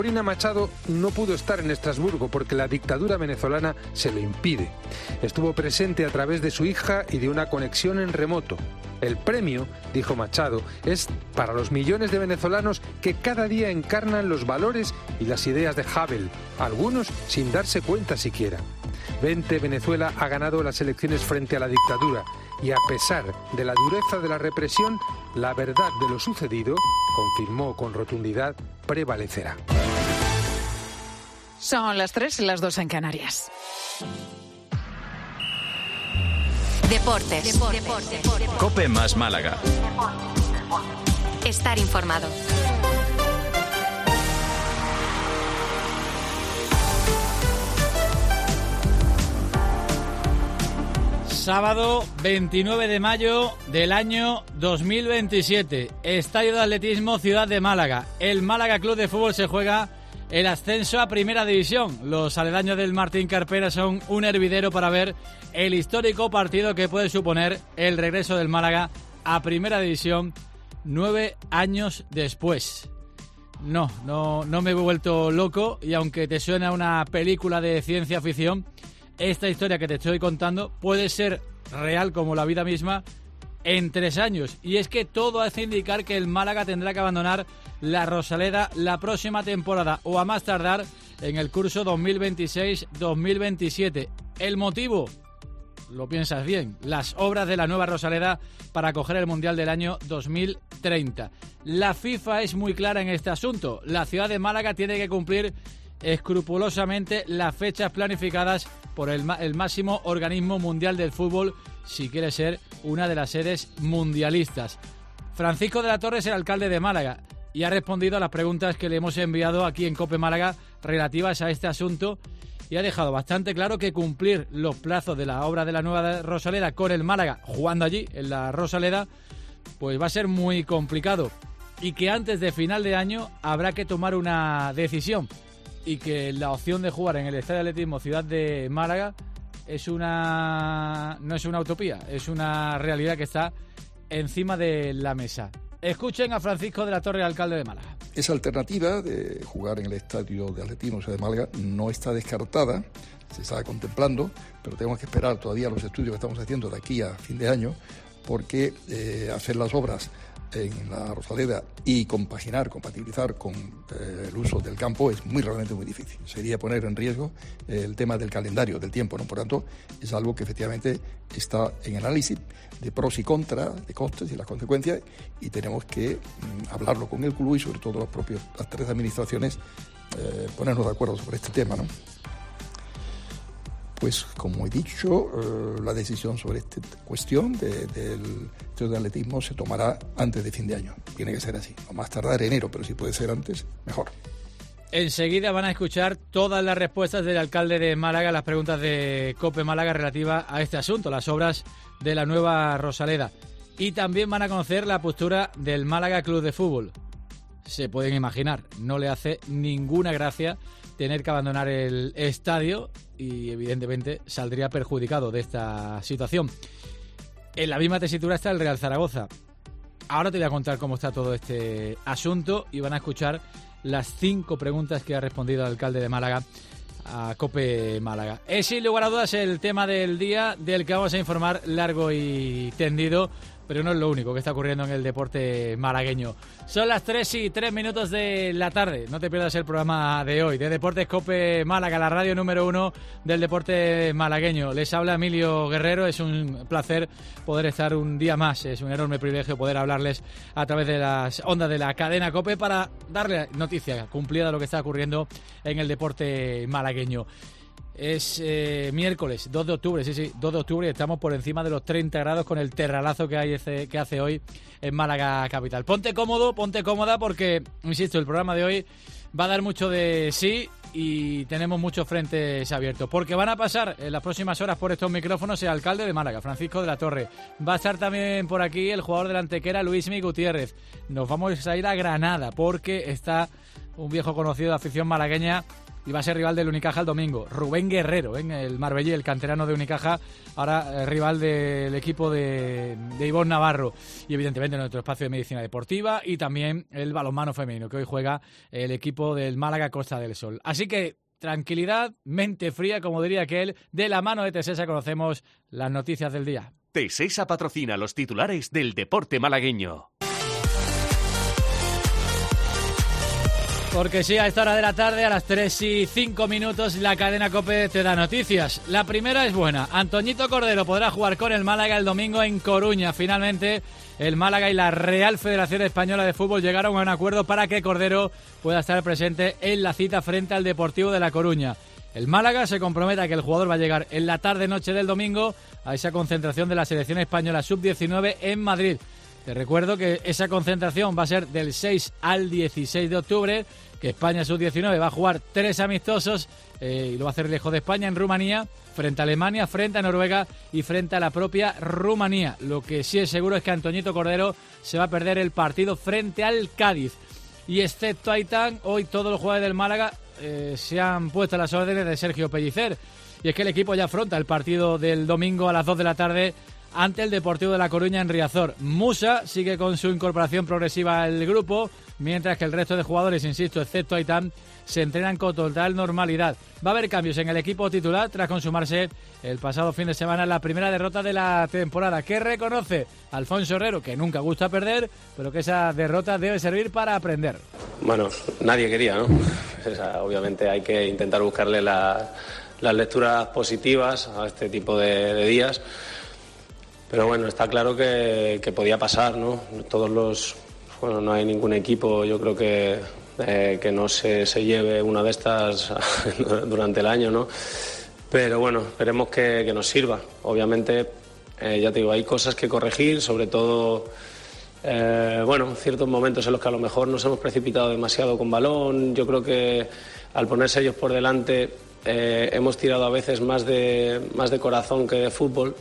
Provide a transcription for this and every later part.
Corina Machado no pudo estar en Estrasburgo porque la dictadura venezolana se lo impide. Estuvo presente a través de su hija y de una conexión en remoto. El premio, dijo Machado, es para los millones de venezolanos que cada día encarnan los valores y las ideas de Havel, algunos sin darse cuenta siquiera. Venezuela ha ganado las elecciones frente a la dictadura y a pesar de la dureza de la represión, la verdad de lo sucedido, confirmó con rotundidad, prevalecerá. Son las 3 y las 2 en Canarias. Deportes. COPE más Málaga. Estar informado. Sábado 29 de mayo del año 2027. Estadio de Atletismo Ciudad de Málaga. El Málaga Club de Fútbol se juega el ascenso a Primera División. Los aledaños del Martín Carpena son un hervidero para ver el histórico partido que puede suponer el regreso del Málaga a Primera División 9 años después. No me he vuelto loco y aunque te suena una película de ciencia ficción, esta historia que te estoy contando puede ser real como la vida misma en 3 años. Y es que todo hace indicar que el Málaga tendrá que abandonar la Rosaleda la próxima temporada o a más tardar en el curso 2026-2027. ¿El motivo? Lo piensas bien. Las obras de la nueva Rosaleda para acoger el Mundial del año 2030. La FIFA es muy clara en este asunto. La ciudad de Málaga tiene que cumplir escrupulosamente las fechas planificadas por el máximo organismo mundial del fútbol si quiere ser una de las sedes mundialistas. Francisco de la Torre es el alcalde de Málaga y ha respondido a las preguntas que le hemos enviado aquí en COPE Málaga relativas a este asunto y ha dejado bastante claro que cumplir los plazos de la obra de la nueva Rosaleda con el Málaga jugando allí en la Rosaleda pues va a ser muy complicado y que antes de final de año habrá que tomar una decisión y que la opción de jugar en el Estadio de Atletismo Ciudad de Málaga no es una utopía, es una realidad que está encima de la mesa. Escuchen a Francisco de la Torre, alcalde de Málaga. Esa alternativa de jugar en el Estadio de Atletismo Ciudad de Málaga no está descartada, se está contemplando, pero tenemos que esperar todavía los estudios que estamos haciendo de aquí a fin de año, porque hacer las obras en la Rosaleda y compatibilizar con el uso del campo es realmente muy difícil. Sería poner en riesgo el tema del calendario, del tiempo, ¿no? Por tanto, es algo que efectivamente está en análisis de pros y contras, de costes y las consecuencias, y tenemos que hablarlo con el club y sobre todo las 3 administraciones, ponernos de acuerdo sobre este tema, ¿no? Pues, como he dicho, la decisión sobre esta cuestión del Estadio de Atletismo se tomará antes de fin de año. Tiene que ser así. No más tardar enero, pero si puede ser antes, mejor. Enseguida van a escuchar todas las respuestas del alcalde de Málaga a las preguntas de COPE Málaga relativas a este asunto, las obras de la nueva Rosaleda. Y también van a conocer la postura del Málaga Club de Fútbol. Se pueden imaginar, no le hace ninguna gracia tener que abandonar el estadio y evidentemente saldría perjudicado de esta situación. En la misma tesitura está el Real Zaragoza. Ahora te voy a contar cómo está todo este asunto y van a escuchar las 5 preguntas que ha respondido el alcalde de Málaga a COPE Málaga. Es sin lugar a dudas el tema del día del que vamos a informar largo y tendido, pero no es lo único que está ocurriendo en el deporte malagueño. Son las 3:03 de la tarde. No te pierdas el programa de hoy, de Deportes COPE Málaga, la radio número 1 del deporte malagueño. Les habla Emilio Guerrero. Es un placer poder estar un día más. Es un enorme privilegio poder hablarles a través de las ondas de la cadena COPE para darle noticia cumplida de lo que está ocurriendo en el deporte malagueño. Es miércoles, 2 de octubre, 2 de octubre, y estamos por encima de los 30 grados con el terralazo que hace hoy en Málaga capital. Ponte cómodo, ponte cómoda porque, insisto, el programa de hoy va a dar mucho de sí y tenemos muchos frentes abiertos, porque van a pasar en las próximas horas por estos micrófonos el alcalde de Málaga, Francisco de la Torre. Va a estar también por aquí el jugador de la Antequera, Luismi Gutiérrez. Nos vamos a ir a Granada porque está un viejo conocido de afición malagueña y va a ser rival del Unicaja el domingo. Rubén Guerrero, el marbellí, el canterano de Unicaja, ahora rival del equipo de Ivonne Navarro. Y evidentemente nuestro espacio de medicina deportiva y también el balonmano femenino, que hoy juega el equipo del Málaga Costa del Sol. Así que tranquilidad, mente fría, como diría aquel, de la mano de Tesesa conocemos las noticias del día. Tesesa patrocina los titulares del deporte malagueño. Porque sí, a esta hora de la tarde, a las 3:05, la cadena COPE te da noticias. La primera es buena. Antoñito Cordero podrá jugar con el Málaga el domingo en Coruña. Finalmente, el Málaga y la Real Federación Española de Fútbol llegaron a un acuerdo para que Cordero pueda estar presente en la cita frente al Deportivo de La Coruña. El Málaga se compromete a que el jugador va a llegar en la tarde-noche del domingo a esa concentración de la selección española sub-19 en Madrid. Te recuerdo que esa concentración va a ser del 6 al 16 de octubre, que España sub-19 va a jugar 3 amistosos y lo va a hacer lejos de España, en Rumanía, frente a Alemania, frente a Noruega y frente a la propia Rumanía. Lo que sí es seguro es que Antoñito Cordero se va a perder el partido frente al Cádiz. Y excepto Aitán, hoy todos los jugadores del Málaga se han puesto a las órdenes de Sergio Pellicer. Y es que el equipo ya afronta el partido del domingo a las 2 de la tarde ante el Deportivo de La Coruña en Riazor. Musa sigue con su incorporación progresiva al grupo, mientras que el resto de jugadores, insisto, excepto Aitán, se entrenan con total normalidad. Va a haber cambios en el equipo titular tras consumarse el pasado fin de semana la primera derrota de la temporada, que reconoce Alfonso Herrero, que nunca gusta perder, pero que esa derrota debe servir para aprender. Bueno, nadie quería, ¿no? O sea, obviamente hay que intentar buscarle las lecturas positivas a este tipo de días. Pero bueno, está claro que podía pasar, ¿no? No hay ningún equipo, yo creo que no se lleve una de estas durante el año, ¿no? Pero bueno, esperemos que nos sirva. Obviamente, ya te digo, hay cosas que corregir, sobre todo, ciertos momentos en los que a lo mejor nos hemos precipitado demasiado con balón. Yo creo que al ponerse ellos por delante hemos tirado a veces más de corazón que de fútbol.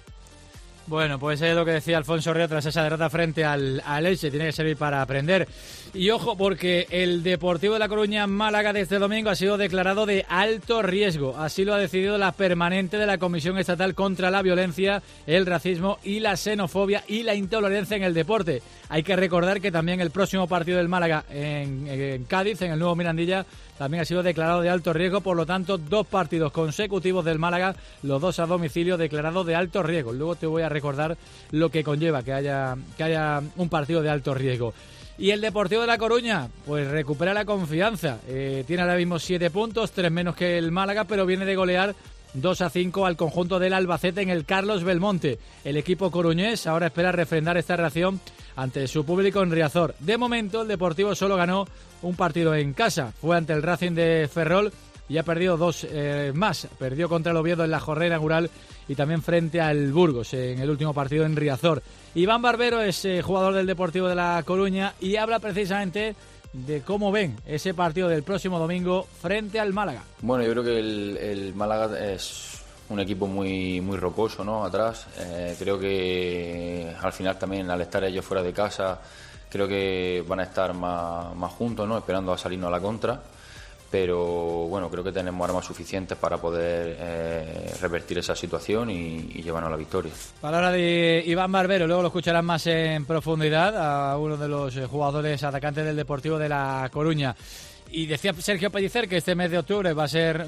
Bueno, pues es lo que decía Alfonso Herrero tras esa derrota frente al Elche. Tiene que servir para aprender. Y ojo, porque el Deportivo de La Coruña Málaga de este domingo ha sido declarado de alto riesgo. Así lo ha decidido la permanente de la Comisión Estatal contra la Violencia, el Racismo y la Xenofobia y la Intolerancia en el Deporte. Hay que recordar que también el próximo partido del Málaga en Cádiz, en el nuevo Mirandilla, también ha sido declarado de alto riesgo. Por lo tanto, 2 partidos consecutivos del Málaga, los 2 a domicilio, declarados de alto riesgo. Luego te voy a recordar lo que conlleva que haya un partido de alto riesgo. Y el Deportivo de La Coruña, pues recupera la confianza. Tiene ahora mismo 7 puntos, 3 menos que el Málaga, pero viene de golear 2-5 al conjunto del Albacete en el Carlos Belmonte. El equipo coruñés ahora espera refrendar esta reacción ante su público en Riazor. De momento, el Deportivo solo ganó un partido en casa. Fue ante el Racing de Ferrol y ha perdido 2 más. Perdió contra el Oviedo en la jornada inaugural y también frente al Burgos en el último partido en Riazor. Iván Barbero es jugador del Deportivo de La Coruña y habla precisamente de cómo ven ese partido del próximo domingo frente al Málaga. Bueno, yo creo que el Málaga es un equipo muy rocoso, ¿no? Atrás. Creo que al final también, al estar ellos fuera de casa, creo que van a estar más juntos, ¿no? Esperando a salirnos a la contra. Pero bueno, creo que tenemos armas suficientes para poder revertir esa situación y llevarnos a la victoria. Palabra de Iván Barbero, luego lo escucharán más en profundidad a uno de los jugadores atacantes del Deportivo de La Coruña. Y decía Sergio Pellicer que este mes de octubre va a ser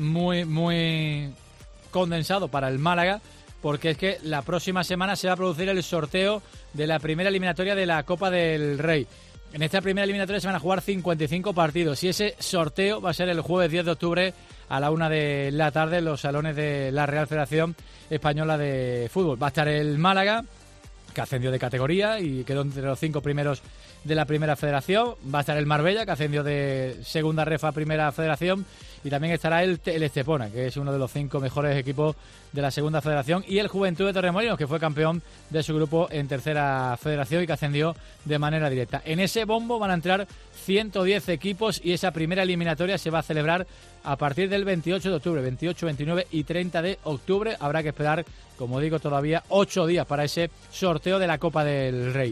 muy condensado para el Málaga, porque es que la próxima semana se va a producir el sorteo de la primera eliminatoria de la Copa del Rey. En esta primera eliminatoria se van a jugar 55 partidos y ese sorteo va a ser el jueves 10 de octubre a la 1 de la tarde en los salones de la Real Federación Española de Fútbol. Va a estar el Málaga, que ascendió de categoría y quedó entre los 5 primeros de la Primera Federación. Va a estar el Marbella, que ascendió de Segunda Ref a Primera Federación. Y también estará el Estepona, que es uno de los 5 mejores equipos de la Segunda Federación. Y el Juventud de Torremolinos, que fue campeón de su grupo en Tercera Federación y que ascendió de manera directa. En ese bombo van a entrar 110 equipos y esa primera eliminatoria se va a celebrar a partir del 28 de octubre. 28, 29 y 30 de octubre. Habrá que esperar, como digo, todavía 8 días para ese sorteo de la Copa del Rey.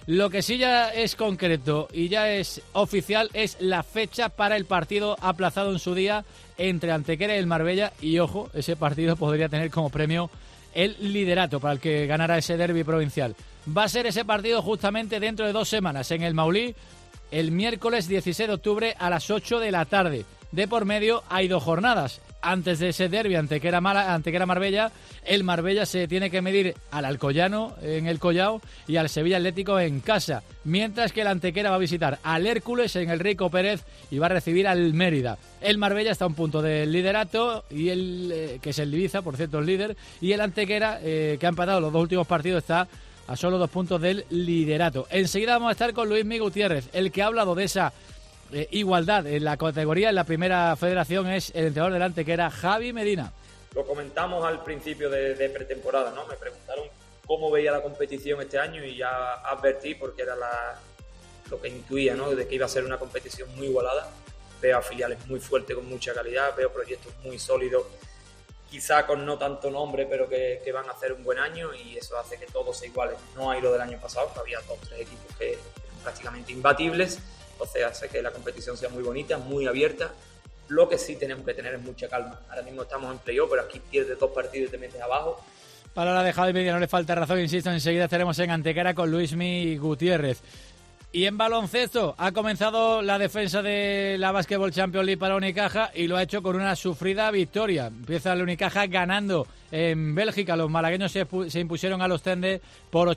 Lo que sí ya es concreto y ya es oficial es la fecha para el partido aplazado en su día entre Antequera y el Marbella. Y ojo, ese partido podría tener como premio el liderato para el que ganara ese derbi provincial. Va a ser ese partido justamente dentro de 2 semanas en el Maulí, el miércoles 16 de octubre a las 8 de la tarde. De por medio hay 2 jornadas. Antes de ese derbi Antequera-Marbella, el Marbella se tiene que medir al Alcoyano en el Collao y al Sevilla Atlético en casa, mientras que el Antequera va a visitar al Hércules en el Rico Pérez y va a recibir al Mérida. El Marbella está a un punto del liderato, y que es el Ibiza, por cierto, el líder, y el Antequera, que ha empatado los 2 últimos partidos, está a solo 2 puntos del liderato. Enseguida vamos a estar con Luismi Gutiérrez, el que ha hablado de esa igualdad en la categoría en la primera federación es el entrenador del Antequera, Javi Medina. Lo comentamos al principio de pretemporada, ¿no? Me preguntaron cómo veía la competición este año y ya advertí, porque era lo que intuía, ¿no? De que iba a ser una competición muy igualada. Veo a filiales muy fuertes, con mucha calidad, veo proyectos muy sólidos, quizá con no tanto nombre, pero que van a hacer un buen año, y eso hace que todo se iguale. No hay lo del año pasado, que había 2 o 3 equipos que eran prácticamente imbatibles. Entonces hace que la competición sea muy bonita, muy abierta. Lo que sí tenemos que tener es mucha calma. Ahora mismo estamos en playoff, pero aquí pierdes 2 partidos y te metes abajo. Para la de Javi Medina no le falta razón, insisto, enseguida estaremos en Antequera con Luismi Gutiérrez. Y en baloncesto ha comenzado la defensa de la Basketball Champions League para Unicaja y lo ha hecho con una sufrida victoria. Empieza el Unicaja ganando en Bélgica. Los malagueños se impusieron a los Tende por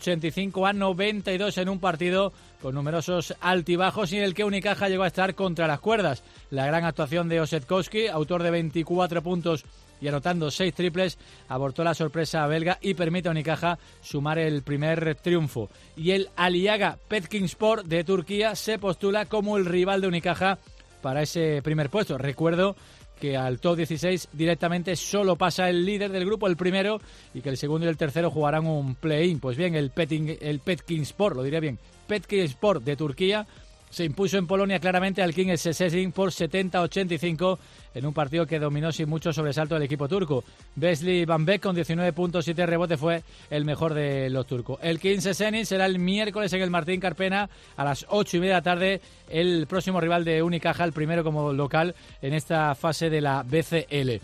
85-92 en un partido con numerosos altibajos y en el que Unicaja llegó a estar contra las cuerdas. La gran actuación de Osetkowski, autor de 24 puntos y anotando 6 triples, abortó la sorpresa belga y permite a Unicaja sumar el primer triunfo. Y el Aliaga Petkinspor de Turquía se postula como el rival de Unicaja para ese primer puesto. Recuerdo que al top 16 directamente solo pasa el líder del grupo, el primero, y que el segundo y el tercero jugarán un play-in. Pues bien, el Petkinspor, lo diré bien, Petkinspor de Turquía se impuso en Polonia claramente al King Szczecin por 70-85 en un partido que dominó sin mucho sobresalto el equipo turco. Wesley Van Beek con 19 puntos y 7 rebotes fue el mejor de los turcos. El King Szczecin será el miércoles en el Martín Carpena a las 8:30 de la tarde, el próximo rival de Unicaja, el primero como local en esta fase de la BCL.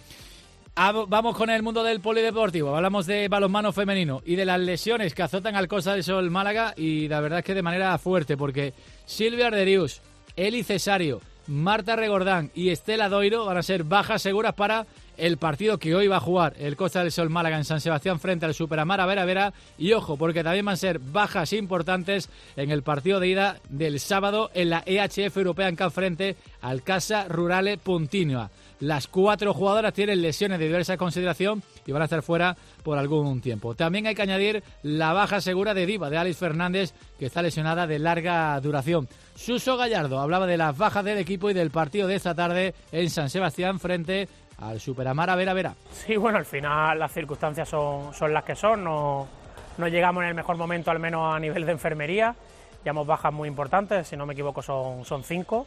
Vamos con el mundo del polideportivo. Hablamos de balonmano femenino y de las lesiones que azotan al Costa del Sol Málaga, y la verdad es que de manera fuerte, porque Silvia Arderius, Eli Cesario, Marta Regordán y Estela Doiro van a ser bajas seguras para el partido que hoy va a jugar el Costa del Sol Málaga en San Sebastián frente al Superamara Vera Vera. Y ojo, porque también van a ser bajas importantes en el partido de ida del sábado en la EHF European Cup frente al Casa Rurale Puntinua. Las 4 jugadoras tienen lesiones de diversa consideración y van a estar fuera por algún tiempo. También hay que añadir la baja segura de Diva, de Alice Fernández, que está lesionada de larga duración. Suso Gallardo hablaba de las bajas del equipo y del partido de esta tarde en San Sebastián frente al Superamara Vera Vera. Sí, bueno, al final las circunstancias son las que son. No llegamos en el mejor momento, al menos a nivel de enfermería. Llevamos bajas muy importantes, si no me equivoco son 5.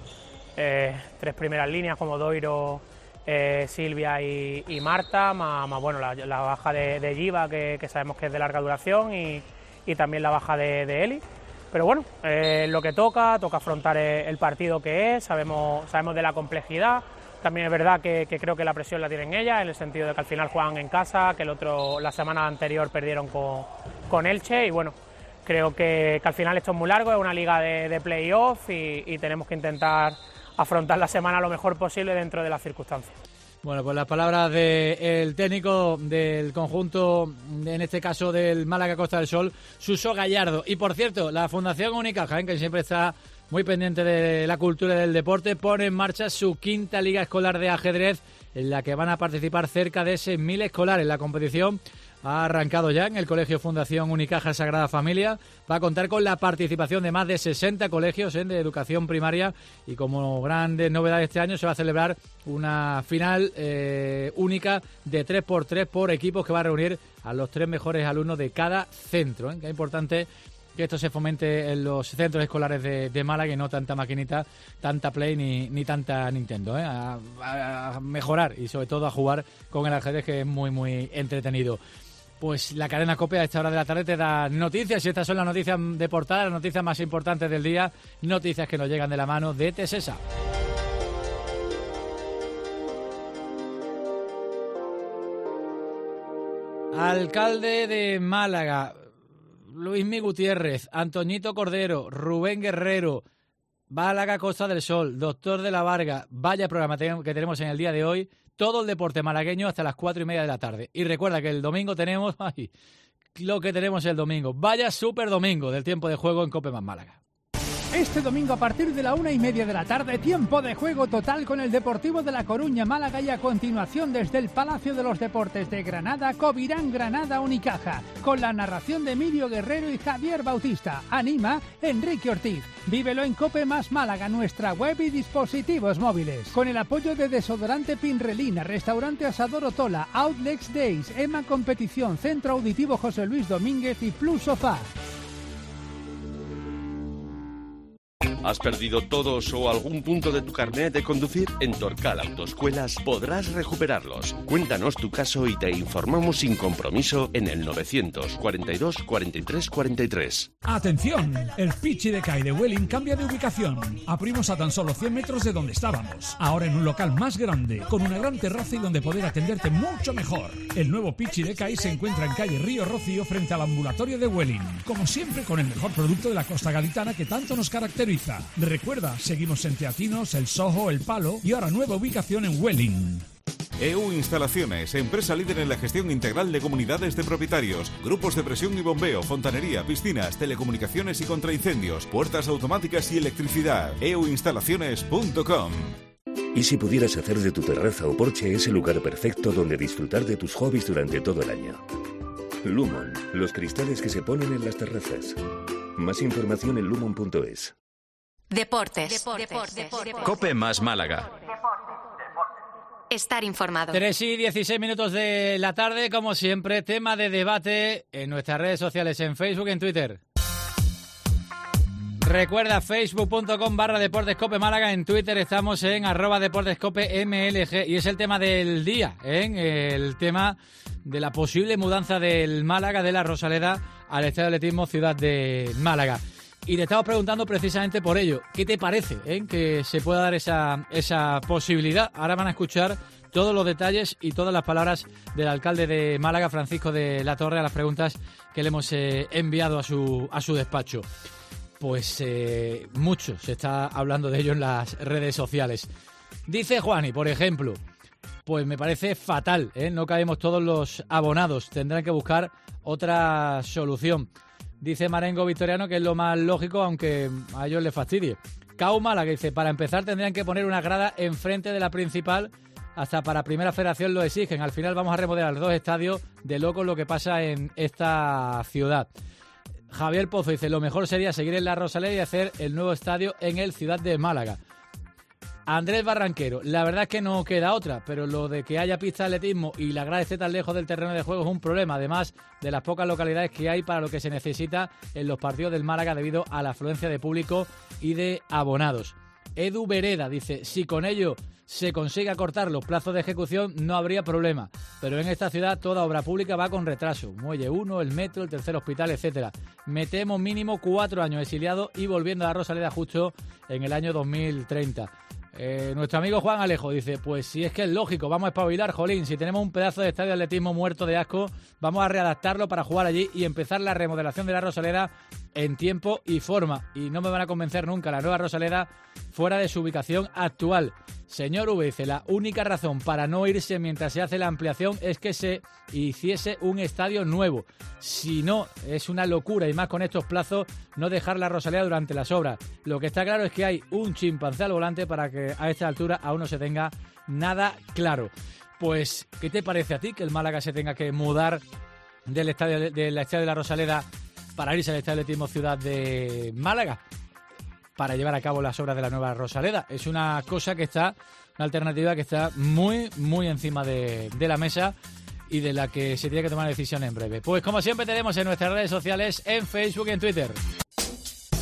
3 primeras líneas como Doiro, Silvia y Marta, más bueno, la baja de Giva, que sabemos que es de larga duración, y también la baja de Eli. Pero bueno, lo que toca afrontar el partido que es, sabemos de la complejidad. También es verdad que creo que la presión la tienen ellas, en el sentido de que al final juegan en casa, que la semana anterior perdieron con Elche, y bueno, creo que al final esto es muy largo, es una liga de playoff y tenemos que intentar afrontar la semana lo mejor posible dentro de las circunstancias. Bueno, pues las palabras del técnico del conjunto, en este caso del Málaga Costa del Sol, Suso Gallardo. Y por cierto, la Fundación Unicaja, que siempre está muy pendiente de la cultura y del deporte, pone en marcha su 5ª Liga Escolar de Ajedrez, en la que van a participar cerca de 6.000 escolares. La competición ha arrancado ya en el Colegio Fundación Unicaja Sagrada Familia. Va a contar con la participación de más de 60 colegios de educación primaria, y como grandes novedades este año se va a celebrar una final única de 3x3 por equipos, que va a reunir a los 3 mejores alumnos de cada centro. Que es importante que esto se fomente en los centros escolares de Málaga, y no tanta maquinita, tanta Play ni tanta Nintendo. A mejorar y sobre todo a jugar con el ajedrez, que es muy, muy entretenido. Pues la cadena COPE a esta hora de la tarde te da noticias, y estas son las noticias de portada, las noticias más importantes del día, noticias que nos llegan de la mano de Tesesa. Alcalde de Málaga, Luismi Gutiérrez, Antoñito Cordero, Rubén Guerrero, Málaga Costa del Sol, Doctor de la Varga. Vaya programa que tenemos en el día de hoy. Todo el deporte malagueño hasta las 4:30 de la tarde. Y recuerda que el domingo tenemos lo que tenemos el domingo. Vaya súper domingo del tiempo de juego en COPE más Málaga. Este domingo a partir de la 1:30 de la tarde, tiempo de juego total con el Deportivo de La Coruña, Málaga, y a continuación desde el Palacio de los Deportes de Granada, Covirán Granada Unicaja, con la narración de Emilio Guerrero y Javier Bautista. Anima Enrique Ortiz. Vívelo en COPE más Málaga, nuestra web y dispositivos móviles. Con el apoyo de Desodorante Pinrelina, Restaurante Asador Otola, Outlets Days, EMA Competición, Centro Auditivo José Luis Domínguez y Plus Sofá. ¿Has perdido todos o algún punto de tu carnet de conducir? En Torcal Autoescuelas podrás recuperarlos. Cuéntanos tu caso y te informamos sin compromiso en el 942 43 43. ¡Atención! El Pichi de CAI de Welling cambia de ubicación. Abrimos a tan solo 100 metros de donde estábamos. Ahora en un local más grande, con una gran terraza y donde poder atenderte mucho mejor. El nuevo Pichi de CAI se encuentra en calle Río Rocío frente al ambulatorio de Welling. Como siempre, con el mejor producto de la costa gaditana que tanto nos caracteriza. Recuerda, seguimos en Teatinos, El Sojo, El Palo y ahora nueva ubicación en Welling. EU Instalaciones, empresa líder en la gestión integral de comunidades de propietarios, grupos de presión y bombeo, fontanería, piscinas, telecomunicaciones y contraincendios, puertas automáticas y electricidad. euinstalaciones.com. ¿Y si pudieras hacer de tu terraza o porche ese lugar perfecto donde disfrutar de tus hobbies durante todo el año? Lumon, los cristales que se ponen en las terrazas. Más información en lumon.es. Deportes. COPE más Málaga. Estar informado. 3:16 de la tarde, como siempre, tema de debate en nuestras redes sociales, en Facebook y en Twitter. Recuerda, facebook.com/deportescope Málaga. En Twitter estamos en @deportescopemlg. Y es el tema del día, el tema de la posible mudanza del Málaga de la Rosaleda al Estadio de Atletismo Ciudad de Málaga. Y le estamos preguntando precisamente por ello. ¿Qué te parece que se pueda dar esa posibilidad? Ahora van a escuchar todos los detalles y todas las palabras del alcalde de Málaga, Francisco de la Torre, a las preguntas que le hemos enviado a su despacho. Pues mucho se está hablando de ello en las redes sociales. Dice Juani, por ejemplo, pues me parece fatal, no cabemos todos los abonados, tendrán que buscar otra solución. Dice Marengo Victoriano que es lo más lógico, aunque a ellos les fastidie. Cau Málaga dice, para empezar tendrían que poner una grada enfrente de la principal, hasta para Primera Federación lo exigen. Al final vamos a remodelar 2 estadios, de locos lo que pasa en esta ciudad. Javier Pozo dice, lo mejor sería seguir en la Rosaleda y hacer el nuevo estadio en el Ciudad de Málaga. Andrés Barranquero, la verdad es que no queda otra, pero lo de que haya pista de atletismo y la grada esté tan lejos del terreno de juego es un problema, además de las pocas localidades que hay para lo que se necesita en los partidos del Málaga debido a la afluencia de público y de abonados. Edu Vereda dice, si con ello se consigue acortar los plazos de ejecución no habría problema, pero en esta ciudad toda obra pública va con retraso, Muelle 1, el metro, el tercer hospital, etcétera. Metemos mínimo 4 años exiliados y volviendo a la Rosaleda justo en el año 2030. Nuestro amigo Juan Alejo dice, pues si es que es lógico, vamos a espabilar, jolín, si tenemos un pedazo de estadio de atletismo muerto de asco, vamos a readaptarlo para jugar allí y empezar la remodelación de la Rosaleda en tiempo y forma. Y no me van a convencer nunca la nueva Rosaleda fuera de su ubicación actual. Señor V dice, la única razón para no irse mientras se hace la ampliación es que se hiciese un estadio nuevo. Si no, es una locura y más con estos plazos no dejar la Rosaleda durante las obras. Lo que está claro es que hay un chimpancé al volante para que a esta altura aún no se tenga nada claro. Pues, ¿qué te parece a ti que el Málaga se tenga que mudar del estadio de la Rosaleda para irse al Estadio de Atletismo Ciudad de Málaga para llevar a cabo las obras de la nueva Rosaleda? Es una cosa que está, una alternativa que está muy, muy encima de la mesa y de la que se tiene que tomar una decisión en breve. Pues como siempre tenemos en nuestras redes sociales, en Facebook y en Twitter.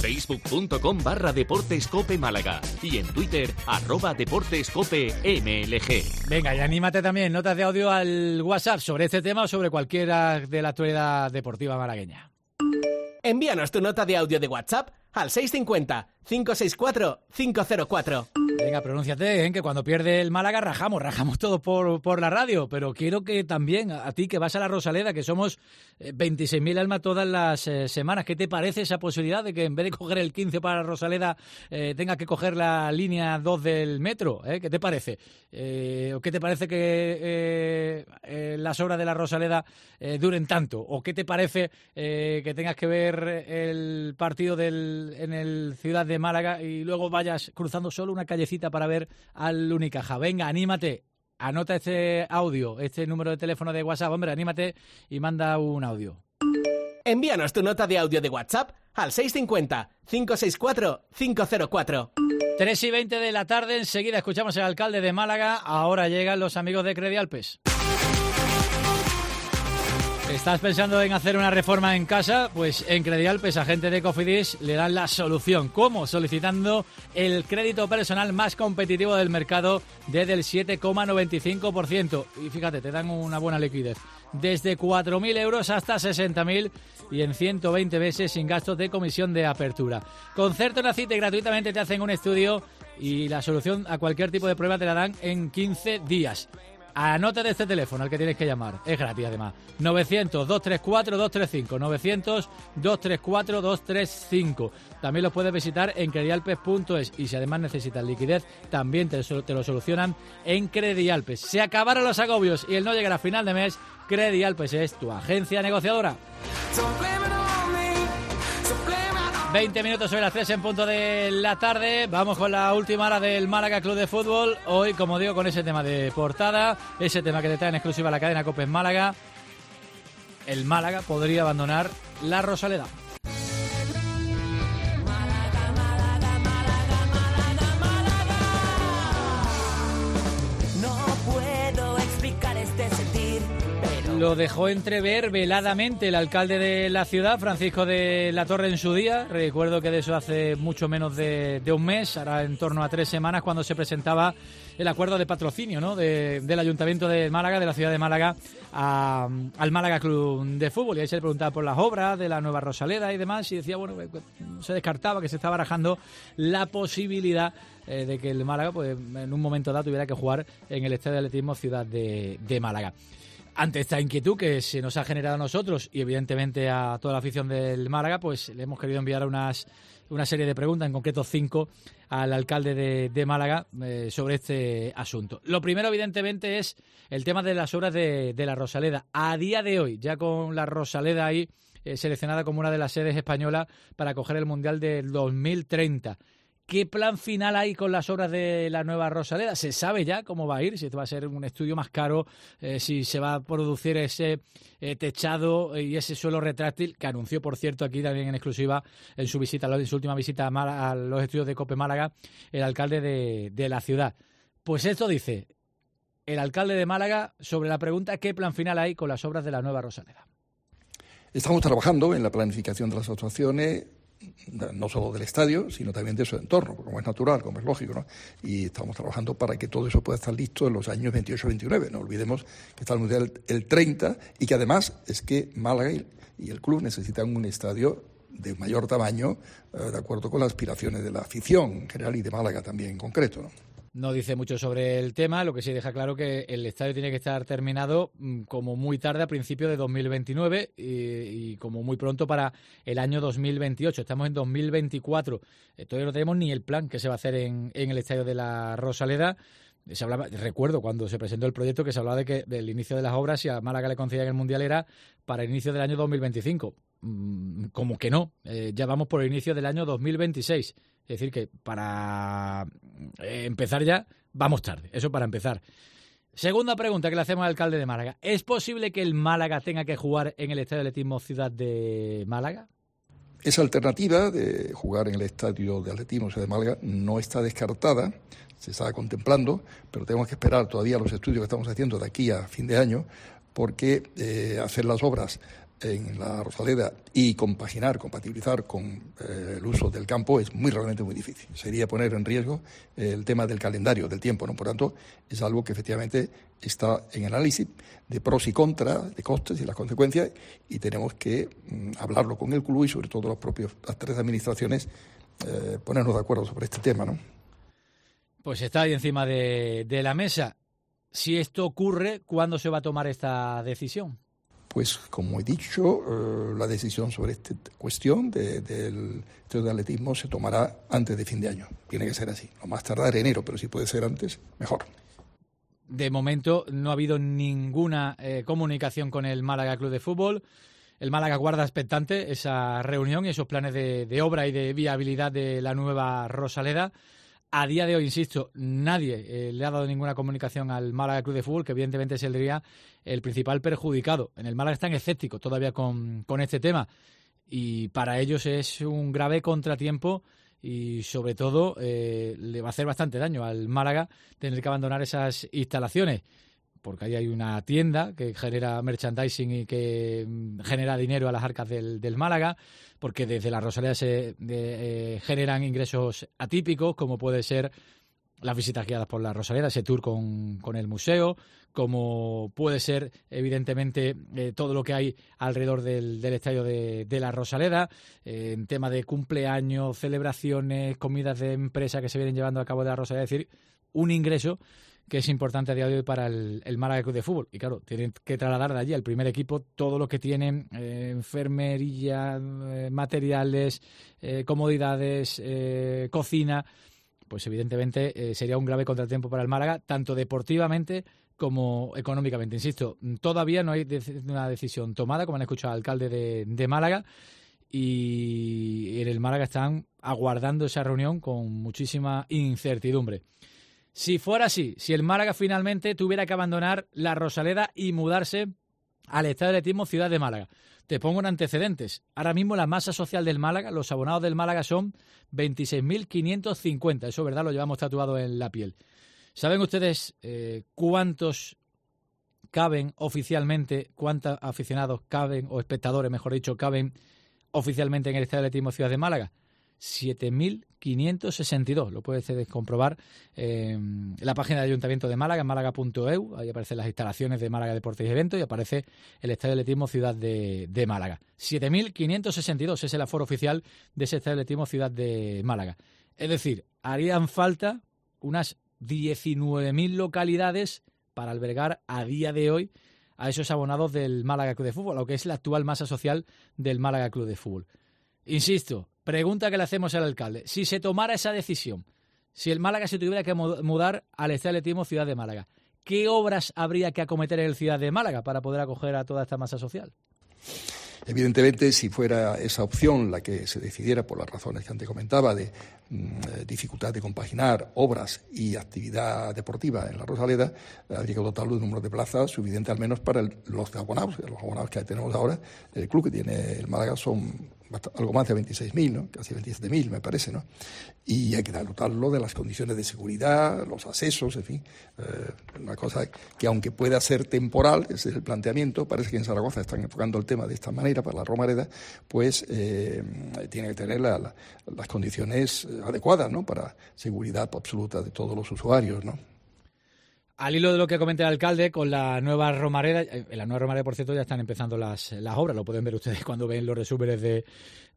facebook.com/Deportes Cope Málaga y en Twitter @DeportesCopeMLG. Venga, y anímate también, notas de audio al WhatsApp sobre este tema o sobre cualquiera de la actualidad deportiva malagueña. Envíanos tu nota de audio de WhatsApp al 650 564 504. Venga, pronúnciate, que cuando pierde el Málaga rajamos todos por la radio, pero quiero que también a ti que vas a la Rosaleda, que somos 26.000 almas todas las semanas, ¿qué te parece esa posibilidad de que en vez de coger el 15 para la Rosaleda tengas que coger la línea 2 del metro? ¿Qué te parece? ¿O qué te parece que las obras de la Rosaleda duren tanto? ¿O qué te parece que tengas que ver el partido en el Ciudad de Málaga y luego vayas cruzando solo una callecita para ver al Unicaja? Venga, anímate, anota este audio, este número de teléfono de WhatsApp, hombre, anímate y manda un audio. Envíanos tu nota de audio de WhatsApp al 650 564 504. 3:20 de la tarde, enseguida escuchamos al alcalde de Málaga, ahora llegan los amigos de Credialpes. ¿Estás pensando en hacer una reforma en casa? Pues en Credialpes, agente de Cofidis, le dan la solución. ¿Cómo? Solicitando el crédito personal más competitivo del mercado desde el 7,95%. Y fíjate, te dan una buena liquidez. Desde 4.000 euros hasta 60.000 y en 120 meses sin gastos de comisión de apertura. Concerta una cita y gratuitamente te hacen un estudio y la solución a cualquier tipo de prueba te la dan en 15 días. Anota de este teléfono al que tienes que llamar. Es gratis, además. 900-234-235. 900-234-235. También los puedes visitar en credialpes.es. Y si además necesitas liquidez, también te lo solucionan en Credialpes. Se acabaron los agobios y el no llegar a final de mes, Credialpes es tu agencia negociadora. 20 minutos sobre las 3 en punto de la tarde. Vamos con la última hora del Málaga Club de Fútbol. Hoy, como digo, con ese tema de portada, ese tema que te trae en exclusiva la cadena COPE en Málaga. El Málaga podría abandonar la Rosaleda. Lo dejó entrever veladamente el alcalde de la ciudad, Francisco de la Torre, en su día. Recuerdo que de eso hace mucho menos de un mes, ahora en torno a 3 semanas, cuando se presentaba el acuerdo de patrocinio, ¿no?, del Ayuntamiento de Málaga, de la ciudad de Málaga, al Málaga Club de Fútbol. Y ahí se le preguntaba por las obras de la nueva Rosaleda y demás, y decía, bueno, se descartaba, que se estaba barajando la posibilidad de que el Málaga, pues, en un momento dado tuviera que jugar en el Estadio de Atletismo Ciudad de Málaga. Ante esta inquietud que se nos ha generado a nosotros y evidentemente a toda la afición del Málaga, pues le hemos querido enviar una serie de preguntas, en concreto 5, al alcalde de Málaga sobre este asunto. Lo primero, evidentemente, es el tema de las obras de la Rosaleda. A día de hoy, ya con la Rosaleda ahí seleccionada como una de las sedes españolas para acoger el Mundial del 2030. ¿Qué plan final hay con las obras de la nueva Rosaleda? ¿Se sabe ya cómo va a ir? Si esto va a ser un estudio más caro, si se va a producir ese techado y ese suelo retráctil, que anunció, por cierto, aquí también en exclusiva en su última visita a los estudios de COPE Málaga, el alcalde de la ciudad. Pues esto dice el alcalde de Málaga sobre la pregunta ¿qué plan final hay con las obras de la nueva Rosaleda? Estamos trabajando en la planificación de las actuaciones, no solo del estadio, sino también de su entorno, como es natural, como es lógico, ¿no? Y estamos trabajando para que todo eso pueda estar listo en los años 28-29. No olvidemos que está el Mundial el 30 y que además es que Málaga y el club necesitan un estadio de mayor tamaño, de acuerdo con las aspiraciones de la afición en general y de Málaga también en concreto, ¿no? No dice mucho sobre el tema, lo que sí deja claro que el estadio tiene que estar terminado como muy tarde, a principios de 2029 y como muy pronto para el año 2028. Estamos en 2024. Todavía no tenemos ni el plan que se va a hacer en el estadio de la Rosaleda. Se hablaba, recuerdo cuando se presentó el proyecto que se hablaba de que del inicio de las obras, si a Málaga le concedían el Mundial, era para el inicio del año 2025. Como que no, ya vamos por el inicio del año 2026. Es decir, que para empezar ya vamos tarde. Eso para empezar. Segunda pregunta que le hacemos al alcalde de Málaga. ¿Es posible que el Málaga tenga que jugar en el Estadio de Atletismo Ciudad de Málaga? Esa alternativa de jugar en el Estadio de Atletismo Ciudad de Málaga no está descartada, se está contemplando, pero tenemos que esperar todavía los estudios que estamos haciendo de aquí a fin de año, porque hacer las obras en la Rosaleda y compatibilizar con el uso del campo es realmente muy difícil. Sería poner en riesgo el tema del calendario, del tiempo, ¿no? Por tanto, es algo que efectivamente está en análisis de pros y contras, de costes y las consecuencias, y tenemos que hablarlo con el club y sobre todo las tres administraciones, ponernos de acuerdo sobre este tema, ¿no? Pues está ahí encima de la mesa. Si esto ocurre, ¿cuándo se va a tomar esta decisión? Pues, como he dicho, la decisión sobre esta cuestión del estadio de atletismo se tomará antes de fin de año. Tiene que ser así. Lo más tardar enero, pero si puede ser antes, mejor. De momento no ha habido ninguna comunicación con el Málaga Club de Fútbol. El Málaga guarda expectante esa reunión y esos planes de obra y de viabilidad de la nueva Rosaleda. A día de hoy, insisto, nadie le ha dado ninguna comunicación al Málaga Club de Fútbol, que evidentemente sería el principal perjudicado. En el Málaga están escépticos todavía con este tema y para ellos es un grave contratiempo y sobre todo le va a hacer bastante daño al Málaga tener que abandonar esas instalaciones, porque ahí hay una tienda que genera merchandising y que genera dinero a las arcas del Málaga, porque desde la Rosaleda se generan ingresos atípicos, como puede ser las visitas guiadas por la Rosaleda, ese tour con el museo, como puede ser, evidentemente, todo lo que hay alrededor del estadio de la Rosaleda, en tema de cumpleaños, celebraciones, comidas de empresa que se vienen llevando a cabo de la Rosaleda, es decir, un ingreso que es importante a día de hoy para el Málaga Club de Fútbol. Y claro, tienen que trasladar de allí al primer equipo todo lo que tienen, enfermería, materiales, comodidades, cocina. Pues evidentemente sería un grave contratiempo para el Málaga, tanto deportivamente como económicamente. Insisto, todavía no hay una decisión tomada, como han escuchado al alcalde de Málaga, y en el Málaga están aguardando esa reunión con muchísima incertidumbre. Si fuera así, si el Málaga finalmente tuviera que abandonar la Rosaleda y mudarse al Estadio de Atletismo Ciudad de Málaga, te pongo en antecedentes. Ahora mismo la masa social del Málaga, los abonados del Málaga son 26.550. Eso, ¿verdad? Lo llevamos tatuado en la piel. ¿Saben ustedes cuántos caben oficialmente, cuántos aficionados caben, o espectadores, mejor dicho, caben oficialmente en el Estadio de Atletismo Ciudad de Málaga? 7.562, lo puedes comprobar en la página del Ayuntamiento de Málaga, málaga.eu, ahí aparecen las instalaciones de Málaga Deportes y Eventos y aparece el Estadio de Atletismo Ciudad de Málaga. 7.562 es el aforo oficial de ese Estadio de Atletismo Ciudad de Málaga. Es decir, harían falta unas 19.000 localidades para albergar a día de hoy a esos abonados del Málaga Club de Fútbol, lo que es la actual masa social del Málaga Club de Fútbol. Insisto, pregunta que le hacemos al alcalde. Si se tomara esa decisión, si el Málaga se tuviera que mudar al Estadio de Atletismo Ciudad de Málaga, ¿qué obras habría que acometer en el Ciudad de Málaga para poder acoger a toda esta masa social? Evidentemente, si fuera esa opción la que se decidiera por las razones que antes comentaba, de dificultad de compaginar obras y actividad deportiva en la Rosaleda, habría que dotarlo de un número de plazas suficiente al menos para los abonados que tenemos ahora. El club que tiene el Málaga son algo más de 26.000, ¿no? Casi 27.000, me parece, ¿no? Y hay que dotarlo de las condiciones de seguridad, los accesos, en fin. Una cosa que, aunque pueda ser temporal, ese es el planteamiento, parece que en Zaragoza están enfocando el tema de esta manera para la Romareda, pues tiene que tener las condiciones adecuadas, ¿no? Para seguridad absoluta de todos los usuarios, ¿no? Al hilo de lo que comenta el alcalde, con la nueva Romareda, en la nueva Romareda, por cierto, ya están empezando las obras, lo pueden ver ustedes cuando ven los resúmenes de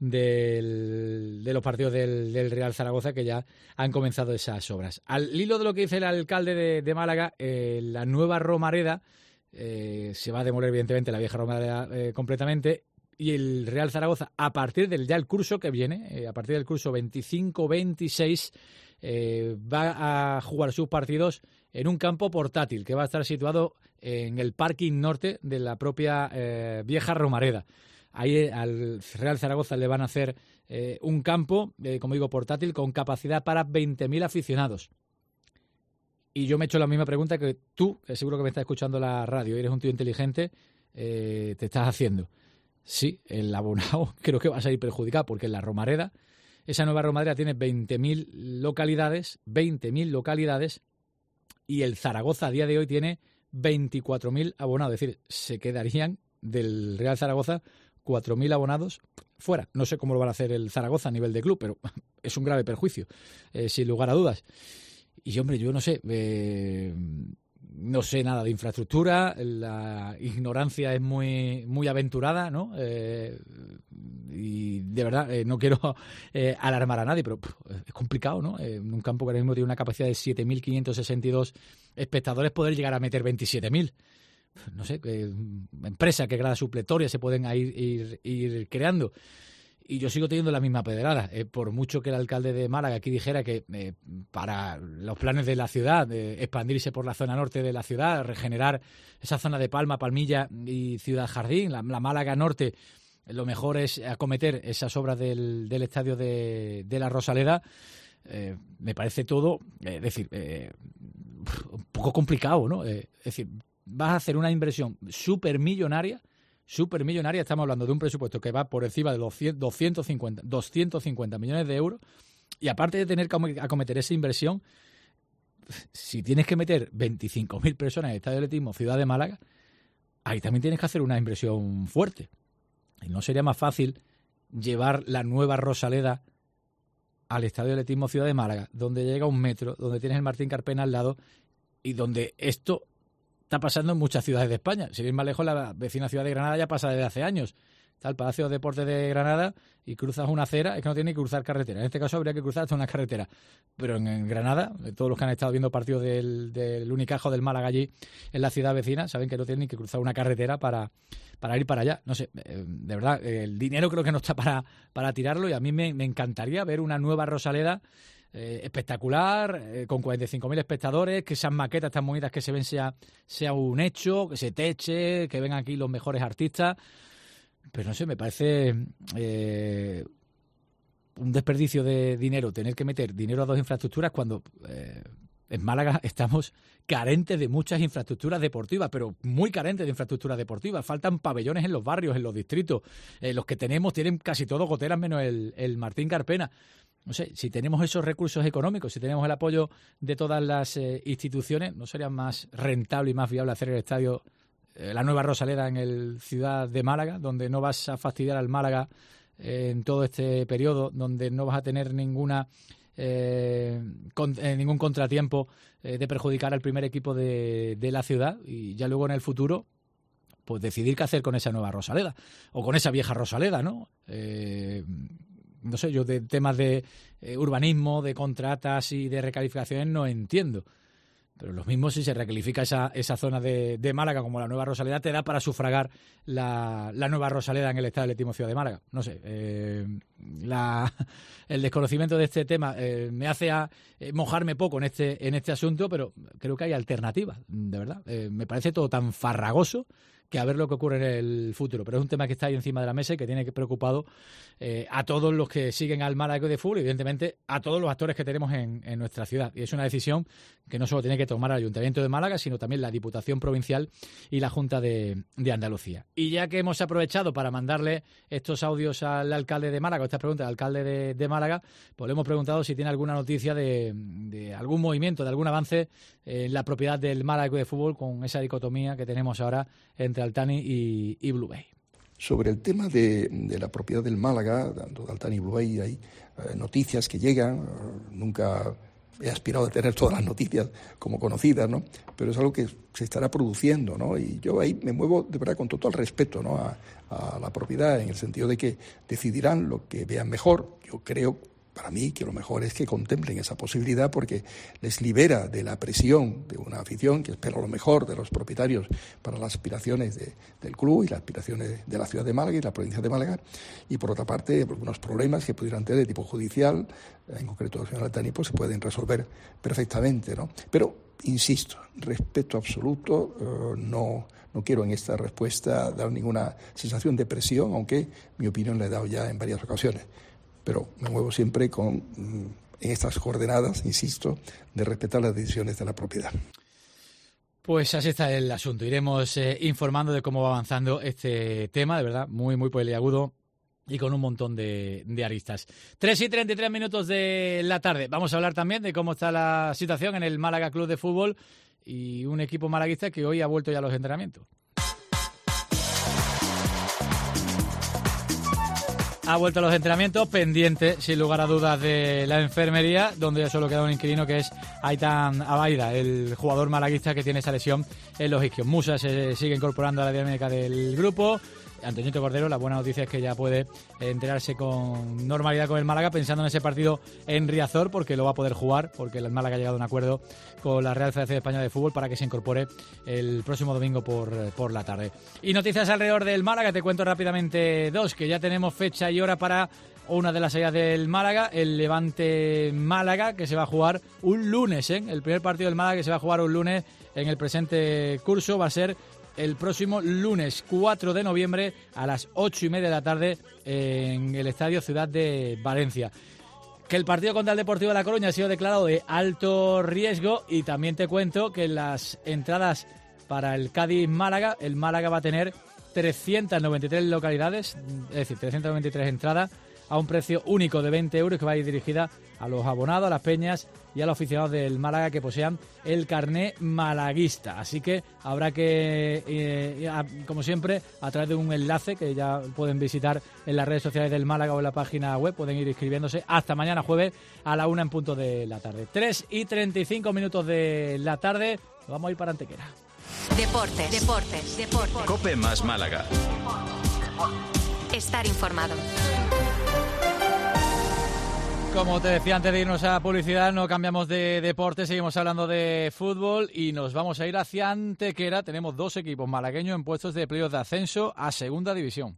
los partidos del Real Zaragoza, que ya han comenzado esas obras. Al hilo de lo que dice el alcalde de Málaga, la nueva Romareda se va a demoler, evidentemente, la vieja Romareda completamente, y el Real Zaragoza, a partir del ya el curso que viene, a partir del curso 25-26, va a jugar sus partidos en un campo portátil que va a estar situado en el parking norte de la propia vieja Romareda. Ahí al Real Zaragoza le van a hacer un campo, como digo, portátil, con capacidad para 20.000 aficionados. Y yo me he hecho la misma pregunta que tú, que seguro que me estás escuchando la radio, eres un tío inteligente, te estás haciendo. Sí, el abonado creo que va a salir perjudicado, porque en la Romareda, esa nueva Romareda tiene 20.000 localidades, y el Zaragoza a día de hoy tiene 24.000 abonados. Es decir, se quedarían del Real Zaragoza 4.000 abonados fuera. No sé cómo lo van a hacer el Zaragoza a nivel de club, pero es un grave perjuicio, sin lugar a dudas. Y, hombre, yo no sé nada de infraestructura, la ignorancia es muy aventurada, ¿no? Y de verdad, no quiero alarmar a nadie, pero es complicado, ¿no? En un campo que ahora mismo tiene una capacidad de 7.562 espectadores, poder llegar a meter 27.000. No sé, empresas, qué gradas supletorias se pueden ir creando. Y yo sigo teniendo la misma pedrada. Por mucho que el alcalde de Málaga aquí dijera que para los planes de la ciudad, expandirse por la zona norte de la ciudad, regenerar esa zona de Palma, Palmilla y Ciudad Jardín, la Málaga Norte, lo mejor es acometer esas obras del estadio de la Rosaleda. Me parece todo, un poco complicado, ¿no? Es decir, vas a hacer una inversión supermillonaria, estamos hablando de un presupuesto que va por encima de los 250 millones de euros, y aparte de tener que acometer esa inversión, si tienes que meter 25.000 personas en el Estadio de Atletismo Ciudad de Málaga, ahí también tienes que hacer una inversión fuerte. ¿Y no sería más fácil llevar la nueva Rosaleda al Estadio de Atletismo Ciudad de Málaga, donde llega un metro, donde tienes el Martín Carpena al lado y donde esto está pasando en muchas ciudades de España? Si ir más lejos, la vecina ciudad de Granada ya pasa desde hace años. Está el Palacio de Deportes de Granada y cruzas una acera, es que no tienes que cruzar carretera. En este caso habría que cruzar hasta una carretera. Pero en Granada, todos los que han estado viendo partidos del Unicaja del Málaga allí en la ciudad vecina, saben que no tienen ni que cruzar una carretera para ir para allá. No sé, de verdad, el dinero creo que no está para tirarlo, y a mí me encantaría ver una nueva Rosaleda espectacular, con 45.000 espectadores, que esas maquetas tan bonitas que se ven sea un hecho, que se teche, que vengan aquí los mejores artistas. Pero no sé, me parece un desperdicio de dinero tener que meter dinero a dos infraestructuras cuando en Málaga estamos carentes de muchas infraestructuras deportivas, pero muy carentes de infraestructuras deportivas. Faltan pabellones en los barrios, en los distritos. Los que tenemos tienen casi todos goteras menos el Martín Carpena. No sé, si tenemos esos recursos económicos, si tenemos el apoyo de todas las instituciones, ¿no sería más rentable y más viable hacer el estadio, la nueva Rosaleda, en el Ciudad de Málaga, donde no vas a fastidiar al Málaga en todo este periodo, donde no vas a tener ningún contratiempo de perjudicar al primer equipo de la ciudad, y ya luego en el futuro pues decidir qué hacer con esa nueva Rosaleda o con esa vieja Rosaleda, ¿no? No sé, yo de temas de urbanismo, de contratas y de recalificaciones no entiendo. Pero lo mismo, si se recalifica esa zona de Málaga como la nueva Rosaleda, te da para sufragar la nueva Rosaleda en el Estadio de Atletismo Ciudad de Málaga. No sé, el desconocimiento de este tema me hace mojarme poco en este asunto, pero creo que hay alternativas, de verdad. Me parece todo tan farragoso que a ver lo que ocurre en el futuro. Pero es un tema que está ahí encima de la mesa y que tiene preocupado a todos los que siguen al Málaga de fútbol y, evidentemente, a todos los actores que tenemos en nuestra ciudad. Y es una decisión que no solo tiene que tomar el Ayuntamiento de Málaga, sino también la Diputación Provincial y la Junta de Andalucía. Y ya que hemos aprovechado para mandarle estos audios al alcalde de Málaga, estas preguntas al alcalde de Málaga, pues le hemos preguntado si tiene alguna noticia de algún movimiento, de algún avance en la propiedad del Málaga de fútbol, con esa dicotomía que tenemos ahora entre Altani y Blue Bay. Sobre el tema de la propiedad del Málaga, tanto de Altani y Blue Bay, hay noticias que llegan. Nunca he aspirado a tener todas las noticias como conocidas, ¿no? Pero es algo que se estará produciendo, ¿no? Y yo ahí me muevo de verdad con total respeto, ¿no?, a la propiedad, en el sentido de que decidirán lo que vean mejor. Yo creo, para mí, que lo mejor es que contemplen esa posibilidad, porque les libera de la presión de una afición que espera lo mejor de los propietarios para las aspiraciones del club y las aspiraciones de la ciudad de Málaga y la provincia de Málaga, y por otra parte algunos problemas que pudieran tener de tipo judicial, en concreto el señor Altani, pues se pueden resolver perfectamente, ¿no? Pero, insisto, respeto absoluto, no quiero en esta respuesta dar ninguna sensación de presión, aunque mi opinión la he dado ya en varias ocasiones. Pero me muevo siempre en estas coordenadas, insisto, de respetar las decisiones de la propiedad. Pues así está el asunto. Iremos informando de cómo va avanzando este tema, de verdad, muy, muy peliagudo y con un montón de aristas. 3:33 de la tarde. Vamos a hablar también de cómo está la situación en el Málaga Club de Fútbol y un equipo malaguista que hoy ha vuelto ya a los entrenamientos. ha vuelto a los entrenamientos, pendiente, sin lugar a dudas, de la enfermería, donde ya solo queda un inquilino, que es Aitán Abaida, el jugador malaguista que tiene esa lesión en los isquios. Musa se sigue incorporando a la dinámica del grupo. Antoñito Cordero, la buena noticia es que ya puede enterarse con normalidad con el Málaga, pensando en ese partido en Riazor, porque lo va a poder jugar, porque el Málaga ha llegado a un acuerdo con la Real Federación Española de Fútbol para que se incorpore el próximo domingo por la tarde. Y noticias alrededor del Málaga, te cuento rápidamente dos, que ya tenemos fecha y hora para una de las salidas del Málaga, el Levante Málaga, que se va a jugar un lunes, ¿eh? El primer partido del Málaga que se va a jugar un lunes en el presente curso va a ser el próximo lunes 4 de noviembre a las 8:30 de la tarde en el Estadio Ciudad de Valencia. Que el partido contra el Deportivo de La Coruña ha sido declarado de alto riesgo, y también te cuento que las entradas para el Cádiz-Málaga, el Málaga va a tener 393 localidades, es decir, 393 entradas a un precio único de 20 euros, que va a ir dirigida a los abonados, a las peñas y a los aficionados del Málaga que posean el carné malaguista. Así que habrá que, como siempre, a través de un enlace que ya pueden visitar en las redes sociales del Málaga o en la página web, pueden ir inscribiéndose hasta mañana jueves a la 1 en punto de la tarde. 3:35 de la tarde, vamos a ir para Antequera. Deportes. Cope más Málaga. Estar informado. Como te decía antes de irnos a publicidad, no cambiamos de deporte, seguimos hablando de fútbol y nos vamos a ir hacia Antequera. Tenemos dos equipos malagueños en puestos de playoff de ascenso a Segunda División.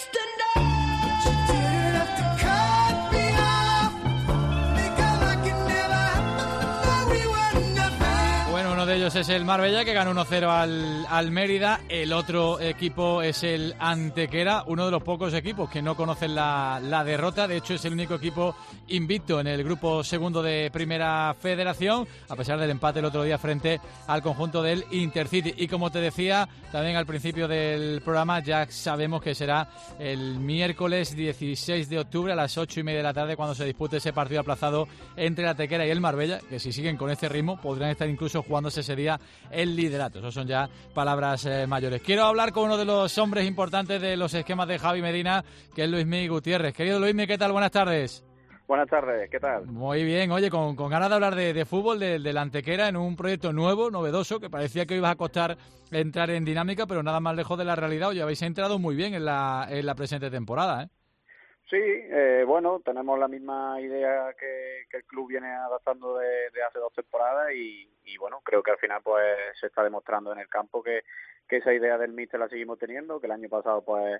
Uno de ellos es el Marbella, que ganó 1-0 al Mérida. El otro equipo es el Antequera, uno de los pocos equipos que no conocen la derrota. De hecho, es el único equipo invicto en el grupo segundo de Primera Federación, a pesar del empate el otro día frente al conjunto del Intercity. Y como te decía también al principio del programa, ya sabemos que será el miércoles 16 de octubre a las 8:30 de la tarde cuando se dispute ese partido aplazado entre el Antequera y el Marbella, que si siguen con este ritmo podrían estar incluso jugando ese día el liderato. Eso son ya palabras mayores. Quiero hablar con uno de los hombres importantes de los esquemas de Javi Medina, que es Luismi Gutiérrez. Querido Luismi, ¿qué tal? Buenas tardes. Buenas tardes, ¿qué tal? Muy bien, oye, con ganas de hablar de fútbol, de la Antequera, en un proyecto nuevo, novedoso, que parecía que ibas a costar entrar en dinámica, pero nada más lejos de la realidad. Oye, habéis entrado muy bien en la presente temporada, ¿eh? Sí, bueno, tenemos la misma idea que el club viene adaptando de hace 2 temporadas y bueno, creo que al final pues se está demostrando en el campo que esa idea del míster la seguimos teniendo, que el año pasado pues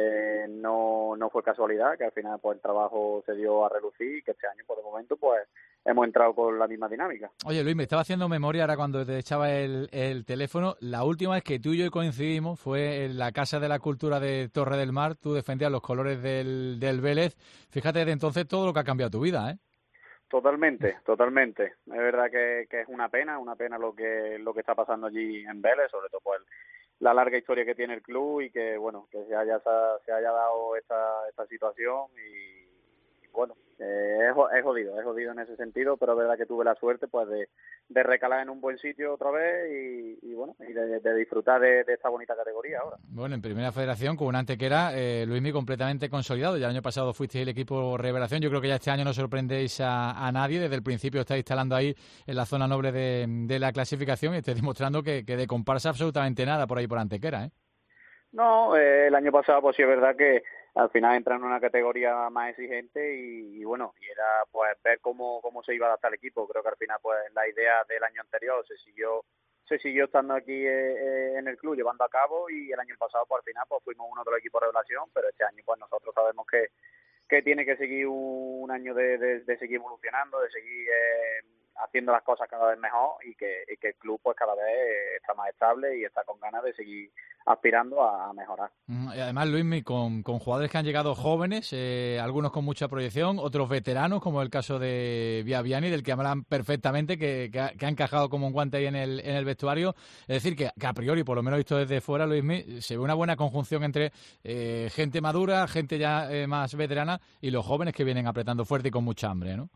no fue casualidad, que al final pues el trabajo se dio a relucir y que este año por el momento pues hemos entrado con la misma dinámica. Oye, Luis, me estaba haciendo memoria ahora cuando te echaba el teléfono. La última vez que tú y yo coincidimos fue en la Casa de la Cultura de Torre del Mar. Tú defendías los colores del Vélez. Fíjate, desde entonces todo lo que ha cambiado tu vida, ¿eh? Totalmente. Es verdad que es una pena lo que está pasando allí en Vélez, sobre todo pues la larga historia que tiene el club y que bueno, que se haya dado esta situación y bueno, es jodido en ese sentido, pero es verdad que tuve la suerte pues de recalar en un buen sitio otra vez y bueno, y de disfrutar de esta bonita categoría ahora. Bueno, en Primera Federación con un Antequera, Luismi, completamente consolidado. Ya el año pasado fuisteis el equipo revelación. Yo creo que ya este año no sorprendéis a nadie. Desde el principio estáis instalando ahí en la zona noble de la clasificación y estáis demostrando que de comparsa absolutamente nada por ahí por Antequera, ¿eh? No, el año pasado pues sí es verdad que al final entra en una categoría más exigente y bueno, y era pues ver cómo se iba a adaptar el equipo. Creo que al final pues la idea del año anterior se siguió estando aquí en el club llevando a cabo y el año pasado pues al final pues fuimos uno de los equipos de revelación, pero este año pues nosotros sabemos que tiene que seguir un año de seguir evolucionando, de seguir haciendo las cosas cada vez mejor y que el club pues cada vez está más estable y está con ganas de seguir aspirando a mejorar. Y además, Luismi, con jugadores que han llegado jóvenes, algunos con mucha proyección, otros veteranos, como el caso de Viaviani, del que hablan perfectamente, que ha encajado como un guante ahí en el vestuario. Es decir, que a priori, por lo menos visto desde fuera, Luismi, se ve una buena conjunción entre gente madura, gente ya más veterana y los jóvenes que vienen apretando fuerte y con mucha hambre, ¿no?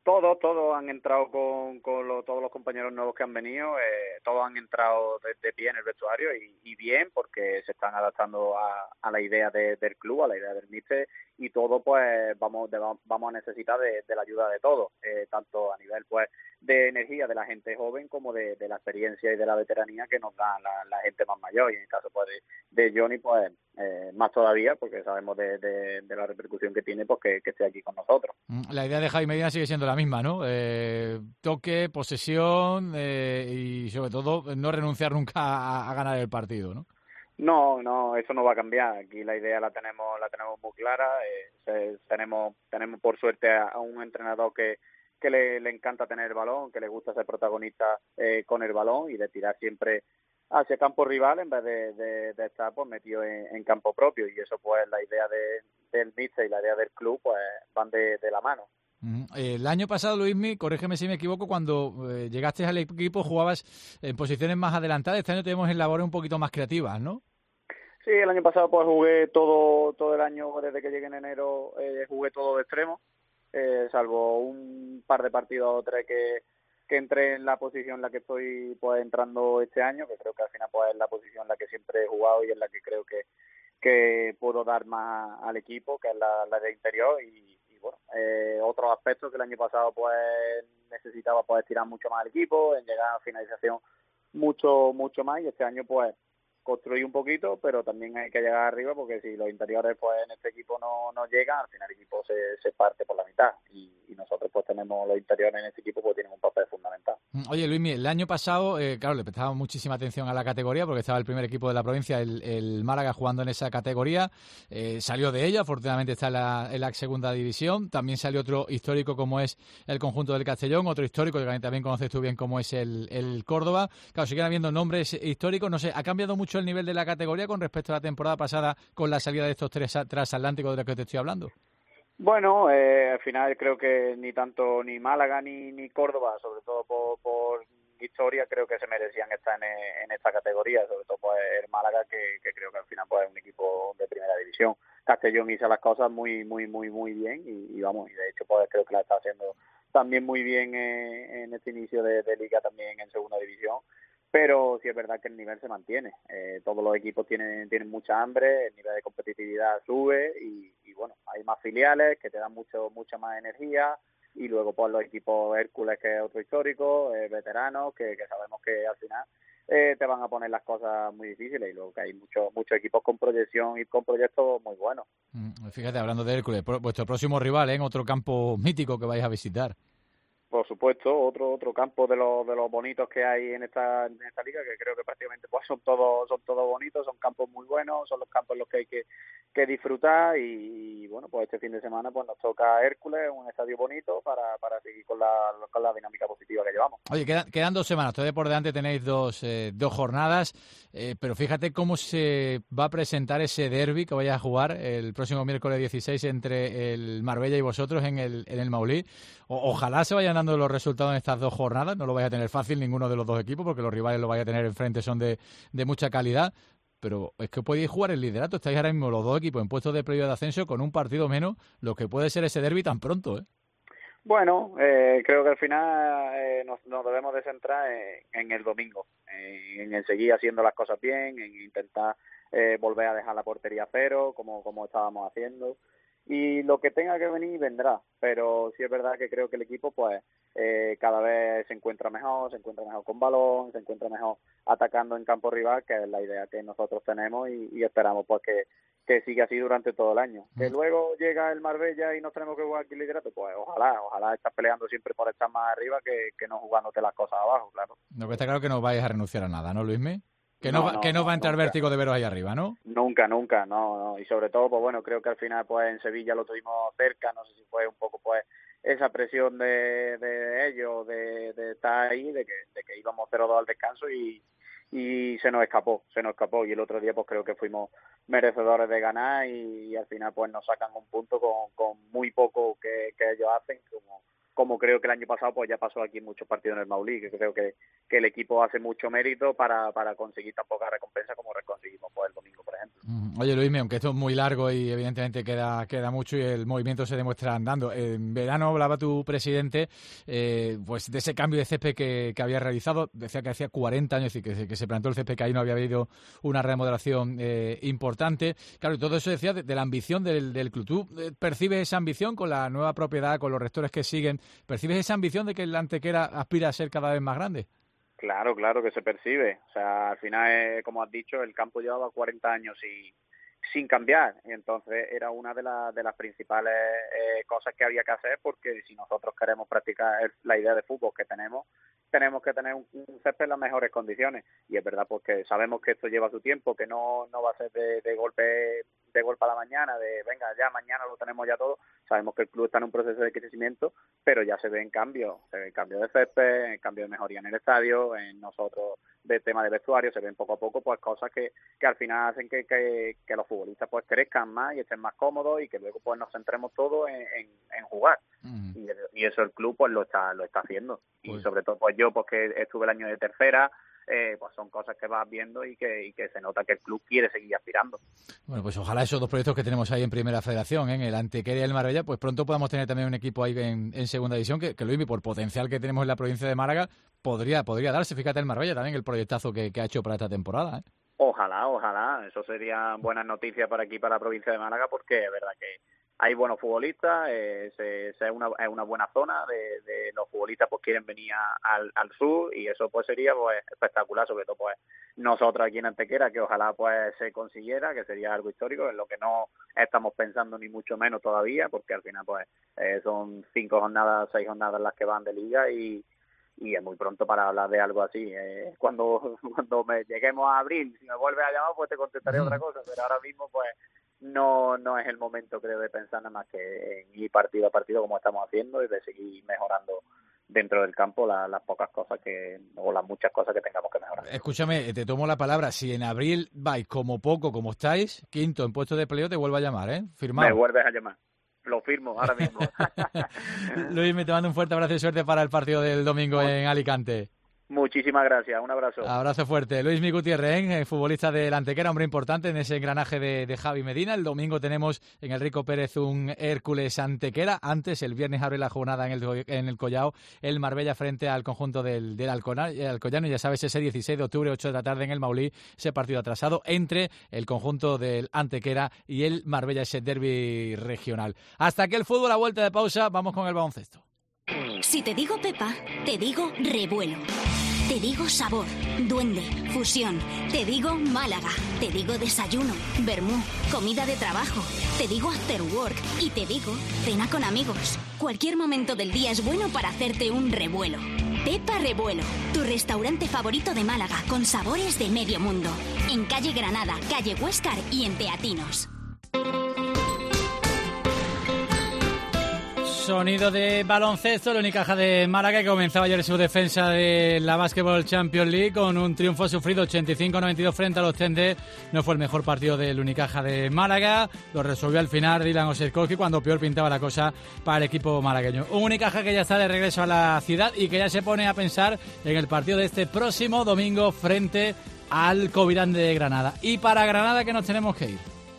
Todos han entrado con todos los compañeros nuevos que han venido, todos han entrado de pie en el vestuario y bien, porque se están adaptando a la idea del club, a la idea del míster, y todo pues vamos a necesitar de la ayuda de todos, tanto a nivel pues de energía de la gente joven como de la experiencia y de la veteranía que nos da la gente más mayor, y en el caso pues de Johnny pues más todavía, porque sabemos de la repercusión que tiene pues que esté aquí con nosotros. La idea de Javi Medina sigue siendo la misma, ¿no? Toque, posesión y sobre todo no renunciar nunca a ganar el partido, ¿no? No, eso no va a cambiar. Aquí la idea la tenemos muy clara. Tenemos por suerte a un entrenador que le encanta tener el balón, que le gusta ser protagonista con el balón y de tirar siempre hacia campo rival en vez de estar pues metido en campo propio, y eso pues la idea del míster y la idea del club pues van de la mano. El año pasado, Luismi, corrígeme si me equivoco, cuando llegaste al equipo jugabas en posiciones más adelantadas. Este año tenemos en labores un poquito más creativas, ¿no? Sí, el año pasado pues jugué todo el año, desde que llegué en enero, jugué todo de extremo, salvo un par de partidos o tres que entré en la posición en la que estoy pues entrando este año, que creo que al final pues es la posición en la que siempre he jugado y en la que creo que puedo dar más al equipo, que es la de interior, y bueno, otros aspectos que el año pasado pues necesitaba pues estirar mucho más al equipo, en llegar a finalización mucho más, y este año pues construir un poquito, pero también hay que llegar arriba, porque si los interiores pues en este equipo no llegan, al final el equipo se parte por la mitad, y nosotros pues tenemos los interiores en este equipo pues tienen un papel fundamental. Oye, Luismi, el año pasado, claro, le prestaba muchísima atención a la categoría porque estaba el primer equipo de la provincia, el Málaga, jugando en esa categoría. Salió de ella, afortunadamente está en la segunda división. También salió otro histórico como es el conjunto del Castellón, otro histórico que también conoces tú bien como es el Córdoba. Claro, siguen habiendo nombres históricos. No sé, ¿ha cambiado mucho el nivel de la categoría con respecto a la temporada pasada con la salida de estos tres transatlánticos de los que te estoy hablando? Bueno, al final creo que ni tanto ni Málaga ni Córdoba, sobre todo por historia, creo que se merecían estar en esta categoría, sobre todo pues el Málaga, que creo que al final pues es un equipo de primera división. Castellón hizo las cosas muy bien y vamos, y de hecho pues creo que la está haciendo también muy bien en este inicio de liga también en segunda división. Pero sí es verdad que el nivel se mantiene. Todos los equipos tienen mucha hambre, el nivel de competitividad sube y bueno, hay más filiales que te dan mucha más energía, y luego pues los equipos Hércules, que es otro histórico, veteranos, que sabemos que al final te van a poner las cosas muy difíciles, y luego que hay muchos equipos con proyección y con proyectos muy buenos. Fíjate, hablando de Hércules, vuestro próximo rival en otro campo mítico que vais a visitar. Por supuesto, otro campo de los bonitos que hay en esta liga, que creo que prácticamente pues son todos bonitos, son campos muy buenos, son los campos en los que hay que disfrutar, y bueno, pues este fin de semana pues nos toca Hércules, un estadio bonito para seguir con la dinámica positiva que llevamos. Oye, quedan 2 semanas, todavía por delante tenéis dos jornadas, pero fíjate cómo se va a presentar ese derbi que vais a jugar el próximo miércoles 16 entre el Marbella y vosotros en el Maulí. Ojalá se vayan dando los resultados en estas 2 jornadas, no lo vais a tener fácil ninguno de los dos equipos, porque los rivales lo vais a tener enfrente, son de mucha calidad, pero es que podéis jugar el liderato, estáis ahora mismo los dos equipos en puestos de playoff de ascenso con un partido menos, lo que puede ser ese derbi tan pronto, ¿eh? Bueno, creo que al final nos debemos de centrar en el domingo, en el seguir haciendo las cosas bien, en intentar volver a dejar la portería a cero, como estábamos haciendo, y lo que tenga que venir vendrá, pero sí es verdad que creo que el equipo pues cada vez se encuentra mejor con balón, se encuentra mejor atacando en campo rival, que es la idea que nosotros tenemos, y esperamos pues que siga así durante todo el año. Que luego llega el Marbella y nos tenemos que jugar aquí el liderato, pues ojalá estás peleando siempre por estar más arriba que no jugándote las cosas abajo, claro. No, que está claro que no vais a renunciar a nada, ¿no, Luismi? Que no va a entrar nunca. vértigo de veros ahí arriba, ¿no? Nunca, no. Y sobre todo, pues bueno, creo que al final pues en Sevilla lo tuvimos cerca, no sé si fue un poco pues esa presión de ellos, de estar ahí, de que íbamos 0-2 al descanso y se nos escapó, y el otro día pues creo que fuimos merecedores de ganar, y al final pues nos sacan un punto con muy poco que ellos hacen, como creo que el año pasado pues ya pasó aquí en muchos partidos en el Maulí, que creo que el equipo hace mucho mérito para conseguir tan poca recompensa como conseguimos pues el domingo, por ejemplo. ejemplo. Oye, Luismi, aunque esto es muy largo y evidentemente queda mucho y el movimiento se demuestra andando. En verano hablaba tu presidente pues de ese cambio de césped que había realizado. Decía que hacía 40 años y que se plantó el césped, que ahí no había habido una remodelación importante. Claro, y todo eso decía de la ambición del club. ¿Tú percibes esa ambición con la nueva propiedad, con los rectores que siguen? ¿Percibes esa ambición de que el Antequera aspira a ser cada vez más grande? Claro que se percibe. O sea, al final, como has dicho, el campo llevaba 40 años sin cambiar. Y entonces era una de las principales cosas que había que hacer, porque si nosotros queremos practicar la idea de fútbol que tenemos que tener un césped en las mejores condiciones. Y es verdad, porque sabemos que esto lleva su tiempo, que no va a ser de golpe a la mañana, de venga, ya mañana lo tenemos ya todo. Sabemos que el club está en un proceso de crecimiento, pero ya se ven cambios, cambio de césped, cambio de mejoría en el estadio, en nosotros de tema de vestuario, se ven poco a poco pues cosas que al final hacen que los futbolistas pues crezcan más y estén más cómodos y que luego pues nos centremos todos en jugar. Y eso el club pues lo está haciendo. Y sobre todo pues yo, porque estuve el año de tercera, pues son cosas que vas viendo y que se nota que el club quiere seguir aspirando. Bueno, pues ojalá esos dos proyectos que tenemos ahí en Primera Federación, en el Antequera y el Marbella, pues pronto podamos tener también un equipo ahí en Segunda División, que Luismi, por potencial que tenemos en la provincia de Málaga, podría darse. Fíjate el Marbella también, el proyectazo que ha hecho para esta temporada, ¿eh? Ojalá, eso sería buenas noticias para aquí, para la provincia de Málaga, porque es verdad que hay buenos futbolistas, es una buena zona de los futbolistas pues quieren venir al sur, y eso pues sería pues espectacular, sobre todo pues nosotros aquí en Antequera, que ojalá pues se consiguiera, que sería algo histórico, en lo que no estamos pensando ni mucho menos todavía, porque al final pues son 6 jornadas las que van de liga y es muy pronto para hablar de algo así. Cuando lleguemos a abril, si me vuelves a llamar, pues te contestaré otra cosa, pero ahora mismo pues no es el momento, creo, de pensar nada más que en ir partido a partido como estamos haciendo y de seguir mejorando dentro del campo las pocas cosas o las muchas cosas que tengamos que mejorar. Escúchame, te tomo la palabra. Si en abril vais como poco, como estáis, quinto en puesto de playoff, te vuelvo a llamar, ¿eh? Firmado. Me vuelves a llamar. Lo firmo ahora mismo. Luis, me te mando un fuerte abrazo y suerte para el partido del domingo en Alicante. Muchísimas gracias, un abrazo. Abrazo fuerte. Luismi Gutiérrez, futbolista del Antequera, hombre importante en ese engranaje de Javi Medina. El domingo tenemos en el Rico Pérez un Hércules Antequera. Antes, el viernes abre la jornada en el Collao, el Marbella frente al conjunto del Alcoyano. Ya sabes, ese 16 de octubre, 8 de la tarde en el Maulí, ese partido atrasado entre el conjunto del Antequera y el Marbella, ese derbi regional. Hasta aquí el fútbol, a vuelta de pausa, vamos con el baloncesto. Si te digo Pepa, te digo revuelo. Te digo sabor, duende, fusión. Te digo Málaga. Te digo desayuno, vermú, comida de trabajo. Te digo after work y te digo cena con amigos. Cualquier momento del día es bueno para hacerte un revuelo. Pepa Revuelo, tu restaurante favorito de Málaga con sabores de medio mundo. En calle Granada, calle Huéscar y en Teatinos. Sonido de baloncesto, la Unicaja de Málaga, que comenzaba ayer su defensa de la Basketball Champions League con un triunfo sufrido 85-92 frente a los Tenders. No fue el mejor partido del Unicaja de Málaga, lo resolvió al final Dylan Oserkowski cuando peor pintaba la cosa para el equipo malagueño. Un Unicaja que ya está de regreso a la ciudad y que ya se pone a pensar en el partido de este próximo domingo frente al Covirán de Granada. Y para Granada, que nos tenemos que ir.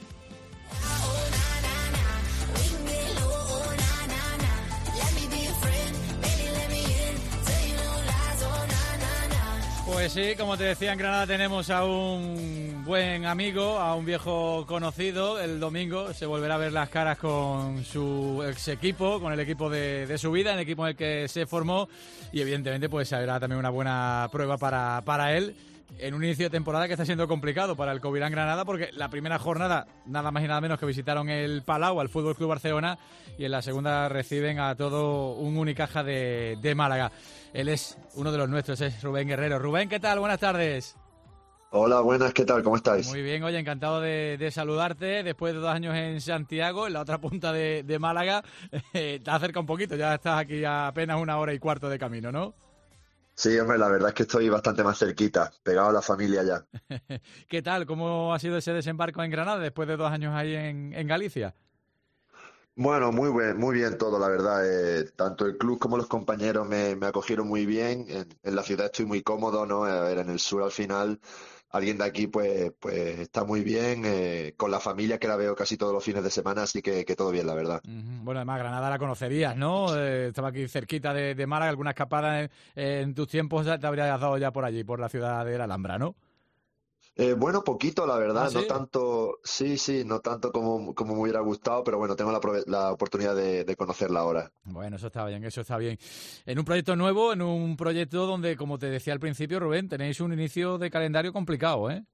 Pues sí, como te decía, en Granada tenemos a un buen amigo, a un viejo conocido. El domingo se volverá a ver las caras con su ex equipo, con el equipo de su vida, el equipo en el que se formó, y evidentemente pues será también una buena prueba para él en un inicio de temporada que está siendo complicado para el Covirán Granada, porque la primera jornada nada más y nada menos que visitaron el Palau, al Fútbol Club Barcelona, y en la segunda reciben a todo un Unicaja de Málaga. Él es uno de los nuestros, es Rubén Guerrero. Rubén, ¿qué tal? Buenas tardes. Hola, buenas, ¿qué tal? ¿Cómo estáis? Muy bien, oye, encantado de saludarte después de 2 años en Santiago, en la otra punta de Málaga. Te acerca un poquito, ya estás aquí a apenas 1 hora y cuarto de camino, ¿no? Sí, hombre, la verdad es que estoy bastante más cerquita, pegado a la familia ya. ¿Qué tal? ¿Cómo ha sido ese desembarco en Granada después de 2 años ahí en Galicia? Bueno, muy bien todo, la verdad. Tanto el club como los compañeros me acogieron muy bien. En la ciudad estoy muy cómodo, ¿no? Era en el sur al final. alguien de aquí pues está muy bien, con la familia que la veo casi todos los fines de semana, así que todo bien, la verdad. Bueno, además Granada la conocerías, ¿no? Estaba aquí cerquita de Málaga, alguna escapada en tus tiempos te habrías dado ya por allí, por la ciudad de la Alhambra, ¿no? Bueno, poquito, la verdad, ¿Ah, sí? no tanto, sí, no tanto como me hubiera gustado, pero bueno, tengo la oportunidad de conocerla ahora. Bueno, eso está bien, eso está bien. En un proyecto nuevo, en un proyecto donde, como te decía al principio, Rubén, tenéis un inicio de calendario complicado, ¿eh?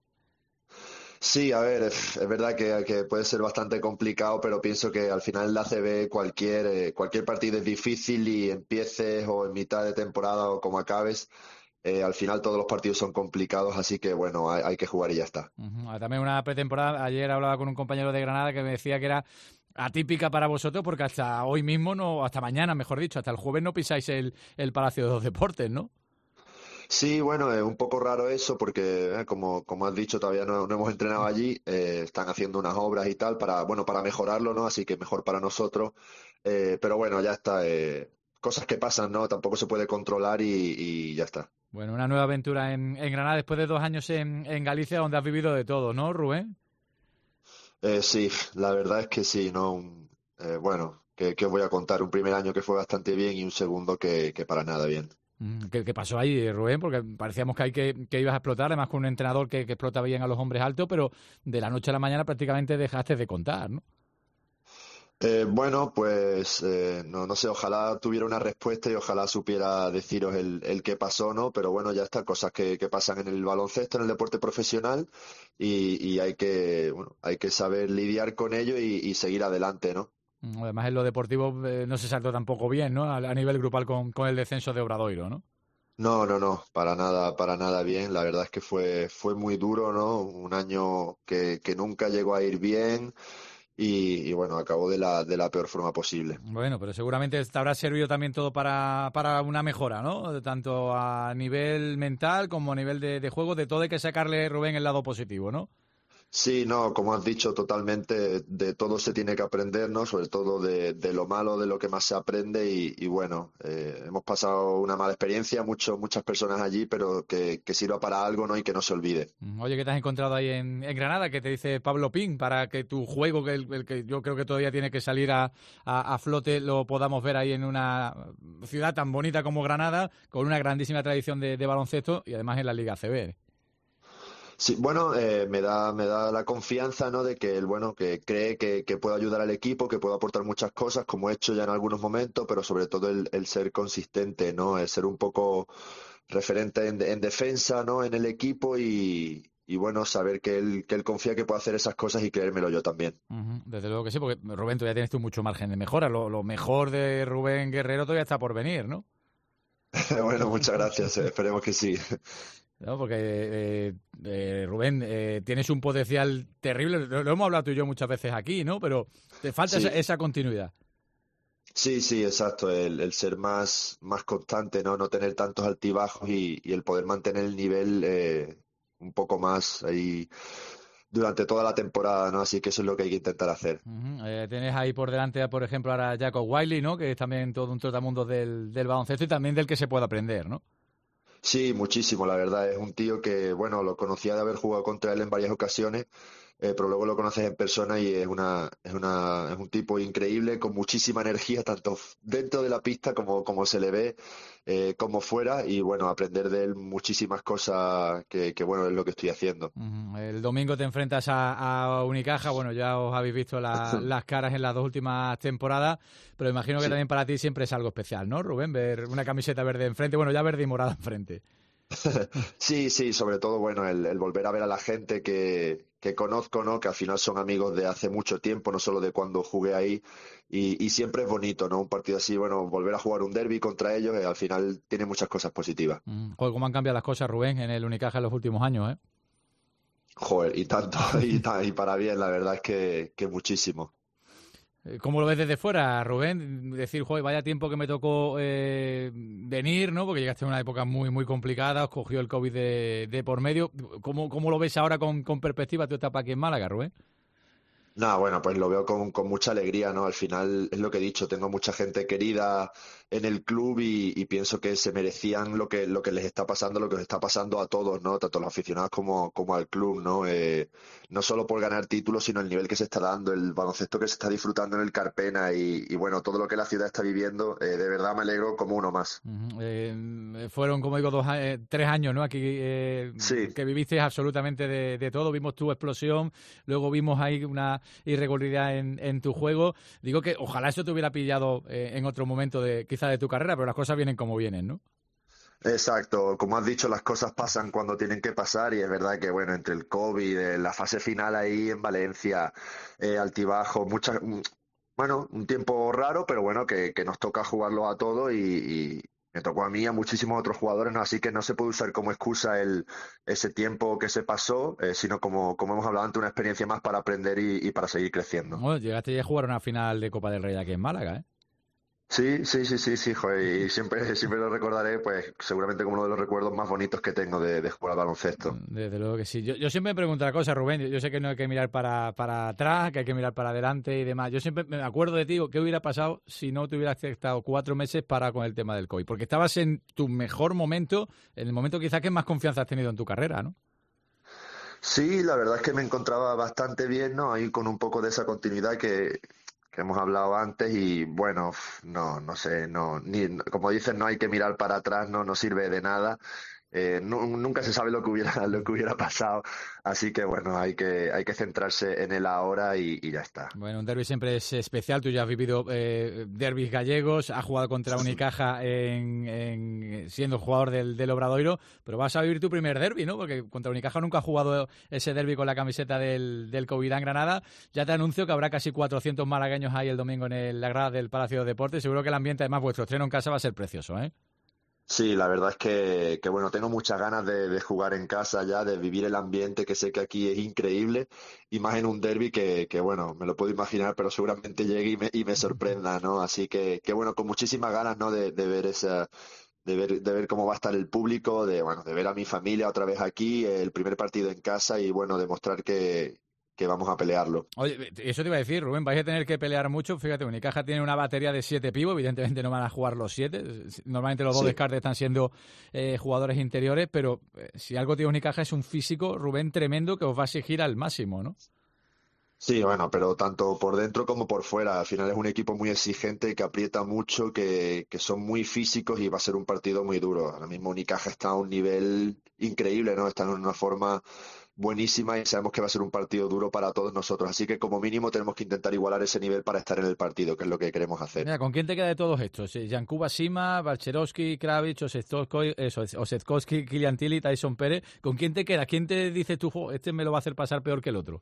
Sí, a ver, es verdad que puede ser bastante complicado, pero pienso que al final en la ACB cualquier partido es difícil y empieces o en mitad de temporada o como acabes. Al final todos los partidos son complicados, así que bueno, hay que jugar y ya está. También una pretemporada, ayer hablaba con un compañero de Granada que me decía que era atípica para vosotros porque hasta hoy mismo, no, hasta mañana, mejor dicho, hasta el jueves no pisáis el Palacio de los Deportes, ¿no? Sí, bueno, es un poco raro eso porque, como has dicho, todavía no hemos entrenado allí, están haciendo unas obras y tal para mejorarlo, ¿no? Así que mejor para nosotros, pero bueno, ya está, cosas que pasan, ¿no? Tampoco se puede controlar y ya está. Bueno, una nueva aventura en Granada después de 2 años en Galicia, donde has vivido de todo, ¿no, Rubén? Sí, la verdad es que sí, ¿no? Bueno, ¿qué os voy a contar? Un primer año que fue bastante bien y un segundo que para nada bien. ¿Qué pasó ahí, Rubén? Porque parecíamos que ibas a explotar, además con un entrenador que explota bien a los hombres altos, pero de la noche a la mañana prácticamente dejaste de contar, ¿no? Bueno, pues no sé, ojalá tuviera una respuesta y ojalá supiera deciros el qué pasó, ¿no? Pero bueno, ya está, cosas que pasan en el baloncesto, en el deporte profesional y hay que saber lidiar con ello y seguir adelante, ¿no? Además en lo deportivo no se saltó tampoco bien, ¿no? A nivel grupal con el descenso de Obradoiro, ¿no? No, para nada bien. La verdad es que fue muy duro, ¿no? Un año que nunca llegó a ir bien. Y bueno, acabó de la peor forma posible. Bueno, pero seguramente te habrá servido también todo para una mejora, ¿no? Tanto a nivel mental como a nivel de juego, de todo hay que sacarle, Rubén, el lado positivo, ¿no? Sí, no, como has dicho, totalmente, de todo se tiene que aprender, ¿no? Sobre todo de lo malo, de lo que más se aprende y bueno, hemos pasado una mala experiencia, muchas personas allí, pero que sirva para algo, ¿no? Y que no se olvide. Oye, ¿qué te has encontrado ahí en Granada? ¿Qué te dice Pablo Pin para que tu juego, el que yo creo que todavía tiene que salir a flote, lo podamos ver ahí en una ciudad tan bonita como Granada, con una grandísima tradición de baloncesto y además en la Liga ACB? Sí, bueno, me da la confianza, ¿no? De que que cree que puedo ayudar al equipo, que puedo aportar muchas cosas, como he hecho ya en algunos momentos, pero sobre todo el ser consistente, ¿no? El ser un poco referente en defensa, ¿no? En el equipo y bueno, saber que él confía que puedo hacer esas cosas y creérmelo yo también. Desde luego que sí, porque Rubén, todavía tienes tú mucho margen de mejora. Lo mejor de Rubén Guerrero todavía está por venir, ¿no? Bueno, muchas gracias, esperemos que sí. No, porque Rubén, tienes un potencial terrible, lo hemos hablado tú y yo muchas veces aquí, ¿no? Pero te falta Sí. esa continuidad. Sí, exacto, el ser más constante, ¿no? No tener tantos altibajos y el poder mantener el nivel un poco más ahí durante toda la temporada, ¿no? Así que eso es lo que hay que intentar hacer. Tienes ahí por delante, por ejemplo, ahora a Jacob Wiley, ¿no? Que es también todo un trotamundos del baloncesto y también del que se puede aprender, ¿no? Sí, muchísimo, la verdad. Es un tío que, bueno, lo conocía de haber jugado contra él en varias ocasiones, pero luego lo conoces en persona y es un tipo increíble, con muchísima energía, tanto dentro de la pista como se le ve, como fuera, y bueno, aprender de él muchísimas cosas que bueno, es lo que estoy haciendo. El domingo te enfrentas a Unicaja, bueno, ya os habéis visto las caras en las 2 últimas temporadas, pero imagino que Sí. también para ti siempre es algo especial, ¿no, Rubén? Ver una camiseta verde enfrente, bueno, ya verde y morada enfrente. Sí, sobre todo, bueno, el volver a ver a la gente que conozco, ¿no? Que al final son amigos de hace mucho tiempo, no solo de cuando jugué ahí, y siempre es bonito, ¿no? Un partido así, bueno, volver a jugar un derbi contra ellos, al final tiene muchas cosas positivas. Joder, cómo han cambiado las cosas, Rubén, en el Unicaja en los últimos años, ¿eh? Joder, y tanto, y para bien, la verdad es que muchísimo. ¿Cómo lo ves desde fuera, Rubén? Decir, joder, vaya tiempo que me tocó venir, ¿no? Porque llegaste a una época muy, muy complicada, os cogió el COVID de por medio. ¿Cómo lo ves ahora con perspectiva tu etapa aquí en Málaga, Rubén? No, bueno, pues lo veo con mucha alegría, ¿no? Al final es lo que he dicho, tengo mucha gente querida en el club y pienso que se merecían lo que les está pasando, lo que les está pasando a todos, ¿no? Tanto a los aficionados como al club, ¿no? No solo por ganar títulos, sino el nivel que se está dando, el baloncesto que se está disfrutando en el Carpena y bueno, todo lo que la ciudad está viviendo, de verdad me alegro como uno más. Fueron, como digo, 3 años, ¿no? Aquí sí. Que viviste absolutamente de todo, vimos tu explosión, luego vimos ahí una irregularidad en tu juego. Digo que ojalá eso te hubiera pillado en otro momento quizá de tu carrera, pero las cosas vienen como vienen, ¿no? Exacto, como has dicho, las cosas pasan cuando tienen que pasar y es verdad que, bueno, entre el COVID, la fase final ahí en Valencia, altibajo, un tiempo raro, pero bueno, que nos toca jugarlo a todo y me tocó a mí y a muchísimos otros jugadores, ¿no? Así que no se puede usar como excusa ese tiempo que se pasó, sino como hemos hablado antes, una experiencia más para aprender y para seguir creciendo. Bueno, llegaste ya a jugar una final de Copa del Rey aquí en Málaga, ¿eh? Sí, joder, y siempre lo recordaré, pues seguramente como uno de los recuerdos más bonitos que tengo de jugar al baloncesto. Desde luego que sí. Yo siempre me pregunto una cosa, Rubén, yo sé que no hay que mirar para atrás, que hay que mirar para adelante y demás. Yo siempre me acuerdo de ti, ¿qué hubiera pasado si no te hubieras estado 4 meses para con el tema del COVID? Porque estabas en tu mejor momento, en el momento quizás que más confianza has tenido en tu carrera, ¿no? Sí, la verdad es que me encontraba bastante bien, ¿no? Ahí con un poco de esa continuidad que hemos hablado antes y bueno, no sé, como dicen, no hay que mirar para atrás, no sirve de nada. Nunca se sabe lo que hubiera pasado, así que bueno, hay que centrarse en el ahora y ya está. Bueno, un derbi siempre es especial. Tú ya has vivido derbis gallegos, has jugado contra Unicaja siendo jugador del Obradoiro, pero vas a vivir tu primer derbi, ¿no? Porque contra Unicaja nunca has jugado ese derbi con la camiseta del Covirán Granada. Ya te anuncio que habrá casi 400 malagueños ahí el domingo en la grada del Palacio de Deportes. Seguro que el ambiente, además, vuestro estreno en casa va a ser precioso, ¿eh? Sí, la verdad es que bueno, tengo muchas ganas de jugar en casa ya, de vivir el ambiente que sé que aquí es increíble, y más en un derbi que bueno, me lo puedo imaginar, pero seguramente llegue y me sorprenda, ¿no? Así que bueno, con muchísimas ganas, ¿no? De ver cómo va a estar el público, de ver a mi familia otra vez aquí, el primer partido en casa y bueno, demostrar que vamos a pelearlo. Oye, eso te iba a decir, Rubén, vais a tener que pelear mucho. Fíjate, Unicaja tiene una batería de 7 pivos, evidentemente no van a jugar los 7. Normalmente los 2 descartes están siendo jugadores interiores, pero si algo tiene Unicaja es un físico, Rubén, tremendo, que os va a exigir al máximo, ¿no? Sí, bueno, pero tanto por dentro como por fuera. Al final es un equipo muy exigente, que aprieta mucho, que son muy físicos y va a ser un partido muy duro. Ahora mismo Unicaja está a un nivel increíble, ¿no? Está en una forma buenísima y sabemos que va a ser un partido duro para todos nosotros. Así que como mínimo tenemos que intentar igualar ese nivel para estar en el partido, que es lo que queremos hacer. Mira, ¿con quién te queda de todos estos? Jankuba Sima, Balcherovsky, Kravitz, Osetkowski, Kilian Tilly, Tyson Pérez. ¿Con quién te queda? ¿Quién te dice tú, este me lo va a hacer pasar peor que el otro?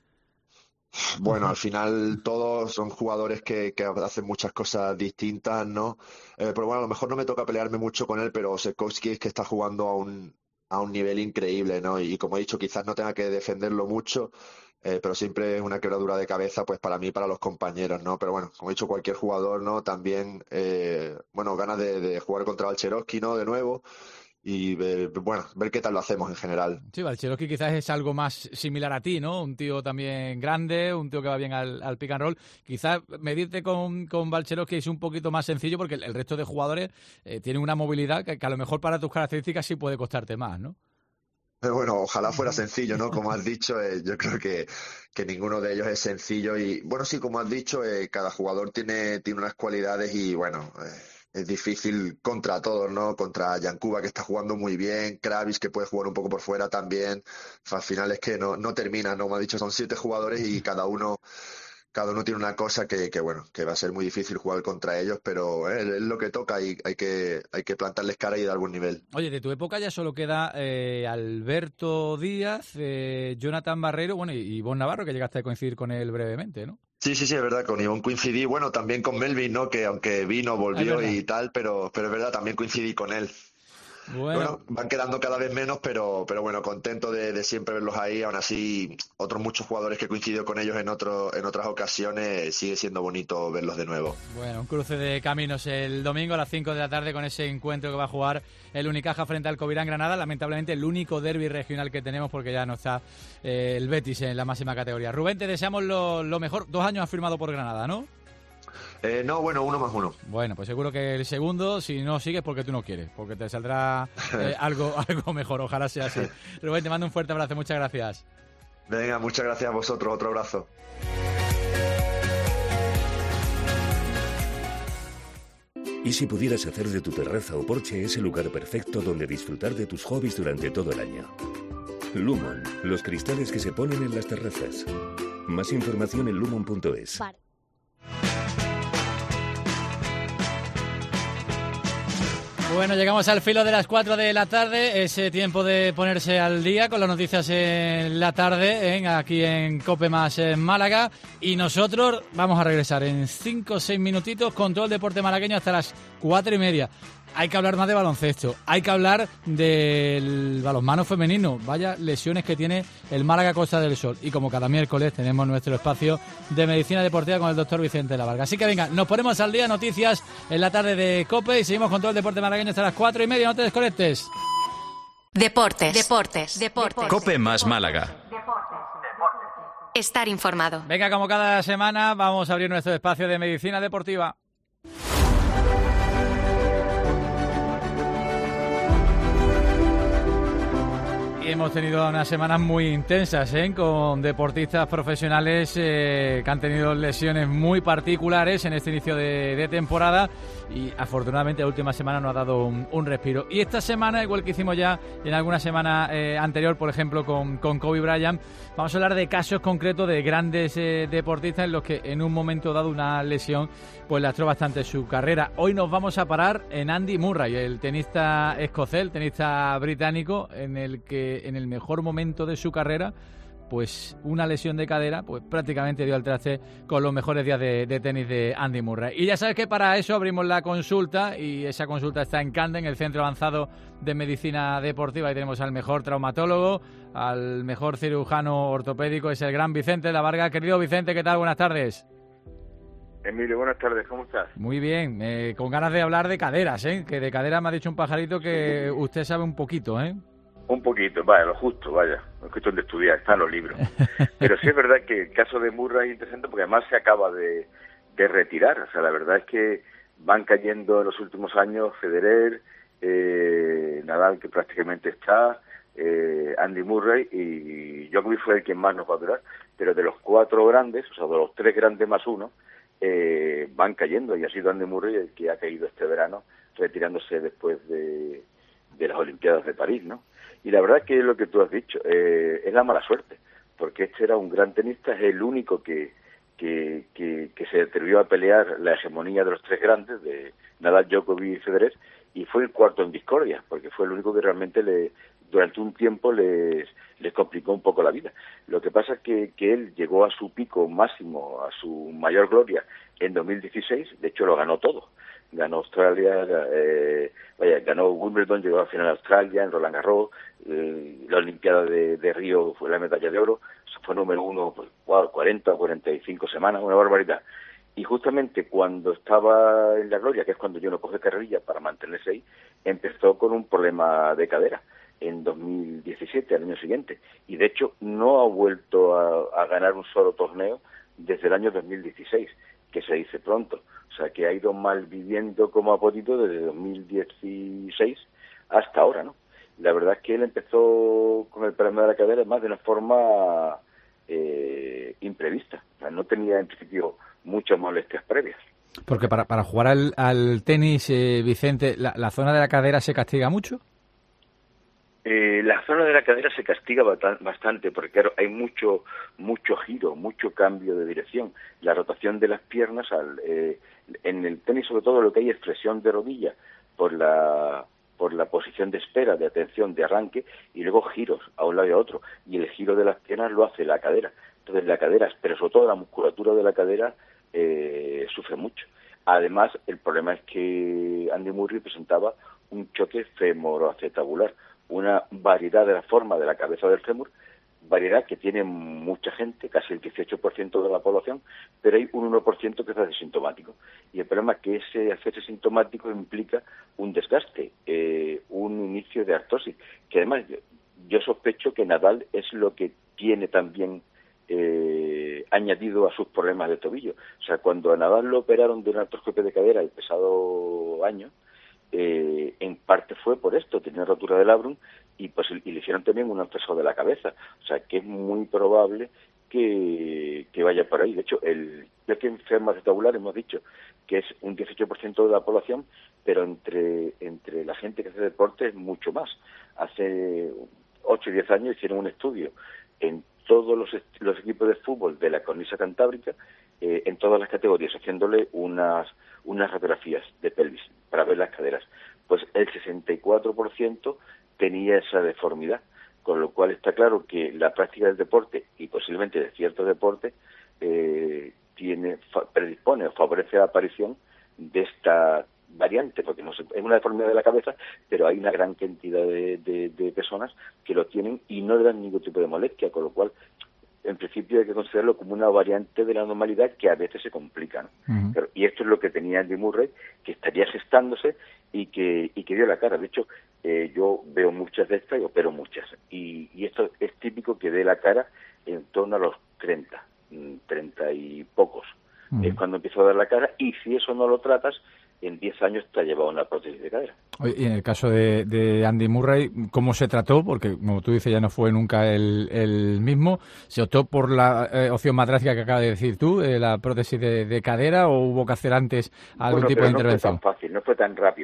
Bueno, al final todos son jugadores que hacen muchas cosas distintas, ¿no? Pero bueno, a lo mejor no me toca pelearme mucho con él, pero Osetkowski es que está jugando a un nivel increíble, ¿no? Y como he dicho, quizás no tenga que defenderlo mucho, pero siempre es una quebradura de cabeza, pues para mí y para los compañeros, ¿no? Pero bueno, como he dicho, cualquier jugador, ¿no? También, ganas de jugar contra Balcherovsky, ¿no? De nuevo. Y ver qué tal lo hacemos en general. Sí, Balcherovsky quizás es algo más similar a ti, ¿no? Un tío también grande, un tío que va bien al pick and roll. Quizás medirte con Balcherovsky es un poquito más sencillo porque el resto de jugadores tienen una movilidad que a lo mejor para tus características sí puede costarte más, ¿no? Bueno, ojalá fuera sencillo, ¿no? Como has dicho, yo creo que ninguno de ellos es sencillo y, bueno, sí, como has dicho, cada jugador tiene unas cualidades y, es difícil contra todos, ¿no? Contra Jankuba, que está jugando muy bien, Kravitz, que puede jugar un poco por fuera también. Al final es que no termina, ¿no? Me ha dicho, son 7 jugadores y cada uno tiene una cosa que va a ser muy difícil jugar contra ellos, pero es lo que toca y hay que plantarles cara y dar buen nivel. Oye, de tu época ya solo queda Alberto Díaz, Jonathan Barreiro, y Ivonne Navarro, que llegaste a coincidir con él brevemente, ¿no? Sí, es verdad, con Ivonne coincidí, también con Melvin, ¿no? Que aunque vino, volvió y tal, pero es verdad, también coincidí con él. Bueno, van quedando cada vez menos, pero bueno, contento de siempre verlos ahí. Aún así, otros muchos jugadores que coincidido con ellos en otras ocasiones, sigue siendo bonito verlos de nuevo. Bueno, un cruce de caminos el domingo a las 5 de la tarde con ese encuentro que va a jugar el Unicaja frente al Covirán Granada. Lamentablemente el único derbi regional que tenemos, porque ya no está el Betis en la máxima categoría. Rubén, te deseamos lo mejor. 2 años has firmado por Granada, ¿no? No, bueno, 1 más 1. Bueno, pues seguro que el segundo, si no sigues, porque tú no quieres, porque te saldrá algo mejor, ojalá sea así. Rubén, te mando un fuerte abrazo, muchas gracias. Venga, muchas gracias a vosotros, otro abrazo. ¿Y si pudieras hacer de tu terraza o porche ese lugar perfecto donde disfrutar de tus hobbies durante todo el año? Lumon, los cristales que se ponen en las terrazas. Más información en lumon.es. Bueno, llegamos al filo de las 4 de la tarde, ese tiempo de ponerse al día con las noticias en la tarde, aquí en COPE más en Málaga, y nosotros vamos a regresar en 5 o 6 minutitos con todo el deporte malagueño hasta las 4:30. Hay que hablar más de baloncesto, hay que hablar del balonmano femenino, vaya lesiones que tiene el Málaga Costa del Sol, y como cada miércoles tenemos nuestro espacio de medicina deportiva con el doctor Vicente Lavarga. Así que venga, nos ponemos al día, noticias en la tarde de COPE, y seguimos con todo el deporte malagueño hasta las 4:30, no te desconectes. Deportes. COPE más Málaga. Estar informado. Venga, como cada semana vamos a abrir nuestro espacio de medicina deportiva. Y hemos tenido unas semanas muy intensas, con deportistas profesionales que han tenido lesiones muy particulares en este inicio de temporada, y afortunadamente la última semana nos ha dado un respiro. Y esta semana, igual que hicimos ya en alguna semana anterior, por ejemplo con Kobe Bryant, vamos a hablar de casos concretos de grandes deportistas en los que en un momento dado una lesión pues lastró bastante su carrera. Hoy nos vamos a parar en Andy Murray, el tenista escocés, el tenista británico, en el que en el mejor momento de su carrera, pues una lesión de cadera, pues prácticamente dio al traste con los mejores días de tenis de Andy Murray. Y ya sabes que para eso abrimos la consulta, y esa consulta está en Canden, el Centro Avanzado de Medicina Deportiva, y tenemos al mejor traumatólogo, al mejor cirujano ortopédico, es el gran Vicente Lavarga. Querido Vicente, ¿qué tal? Buenas tardes. Emilio, buenas tardes, ¿cómo estás? Muy bien, con ganas de hablar de caderas, que de cadera me ha dicho un pajarito que usted sabe un poquito, Un poquito, vaya, lo justo, vaya, no es cuestión de estudiar, están los libros. Pero sí es verdad que el caso de Murray es interesante porque además se acaba de retirar, o sea, la verdad es que van cayendo en los últimos años Federer, Nadal, que prácticamente está, Andy Murray, y Djokovic fue el quien más nos va a durar, pero de los 4 grandes, o sea, de los 3 grandes más 1, van cayendo, y ha sido Andy Murray el que ha caído este verano, retirándose después de las Olimpiadas de París, ¿no? Y la verdad es que es lo que tú has dicho, es la mala suerte, porque este era un gran tenista, es el único que se atrevió a pelear la hegemonía de los 3 grandes, de Nadal, Djokovic y Federer, y fue el cuarto en discordia, porque fue el único que realmente durante un tiempo les complicó un poco la vida. Lo que pasa es que él llegó a su pico máximo, a su mayor gloria, en 2016, de hecho lo ganó todo. Ganó Australia, ganó Wimbledon, llegó a la final de Australia, en Roland Garros, la Olimpiada de Río fue la medalla de oro, fue número 1 pues, 40 o 45 semanas, una barbaridad. Y justamente cuando estaba en la gloria, que es cuando yo no coge carrerilla para mantenerse ahí, empezó con un problema de cadera en 2017, al año siguiente. Y de hecho no ha vuelto a ganar un solo torneo desde el año 2016, que se dice pronto. O sea, que ha ido mal viviendo como ha podido desde 2016 hasta ahora, ¿no? La verdad es que él empezó con el problema de la cadera más de una forma imprevista. O sea, no tenía en principio muchas molestias previas. Porque para jugar al tenis, Vicente, ¿la zona de la cadera se castiga mucho? La zona de la cadera se castiga bastante porque claro, hay mucho giro, mucho cambio de dirección. La rotación de las piernas, en el tenis sobre todo lo que hay es flexión de rodilla por la posición de espera, de atención, de arranque, y luego giros a un lado y a otro. Y el giro de las piernas lo hace la cadera. Entonces la cadera, pero sobre todo la musculatura de la cadera, sufre mucho. Además, el problema es que Andy Murray presentaba un choque femoroacetabular, una variedad de la forma de la cabeza del fémur, variedad que tiene mucha gente, casi el 18% de la población, pero hay un 1% que es asintomático. Y el problema es que ese hacerse sintomático implica un desgaste, un inicio de artrosis, que además yo sospecho que Nadal es lo que tiene también añadido a sus problemas de tobillo. O sea, cuando a Nadal lo operaron de una artroscopia de cadera el pasado año, en parte fue por esto, tenía rotura del labrum y le hicieron también un anteojo de la cabeza. O sea, que es muy probable que vaya por ahí. De hecho, el choque femoroacetabular hemos dicho que es un 18% de la población, pero entre la gente que hace deporte es mucho más. Hace 8 o 10 años hicieron un estudio en todos los equipos de fútbol de la cornisa cantábrica, en todas las categorías, haciéndole unas radiografías de pelvis para ver las caderas. Pues el 64% tenía esa deformidad, con lo cual está claro que la práctica del deporte, y posiblemente de ciertos deportes, predispone o favorece la aparición de esta variante, porque es una deformidad de la cabeza, pero hay una gran cantidad de personas que lo tienen y no le dan ningún tipo de molestia, con lo cual en principio hay que considerarlo como una variante de la normalidad que a veces se complica, ¿no? Pero, y esto es lo que tenía Andy Murray, que estaría gestándose y que dio la cara. De hecho, yo veo muchas de estas y opero muchas. Y esto es típico que dé la cara en torno a los 30 y pocos. Es cuando empieza a dar la cara, y si eso no lo tratas, en 10 años te ha llevado una prótesis de cadera. Y en el caso de Andy Murray, ¿cómo se trató? Porque, como tú dices, ya no fue nunca el mismo. ¿Se optó por la opción más drástica que acabas de decir tú, la prótesis de cadera, o hubo que hacer antes algún tipo de intervención? No fue tan fácil, no fue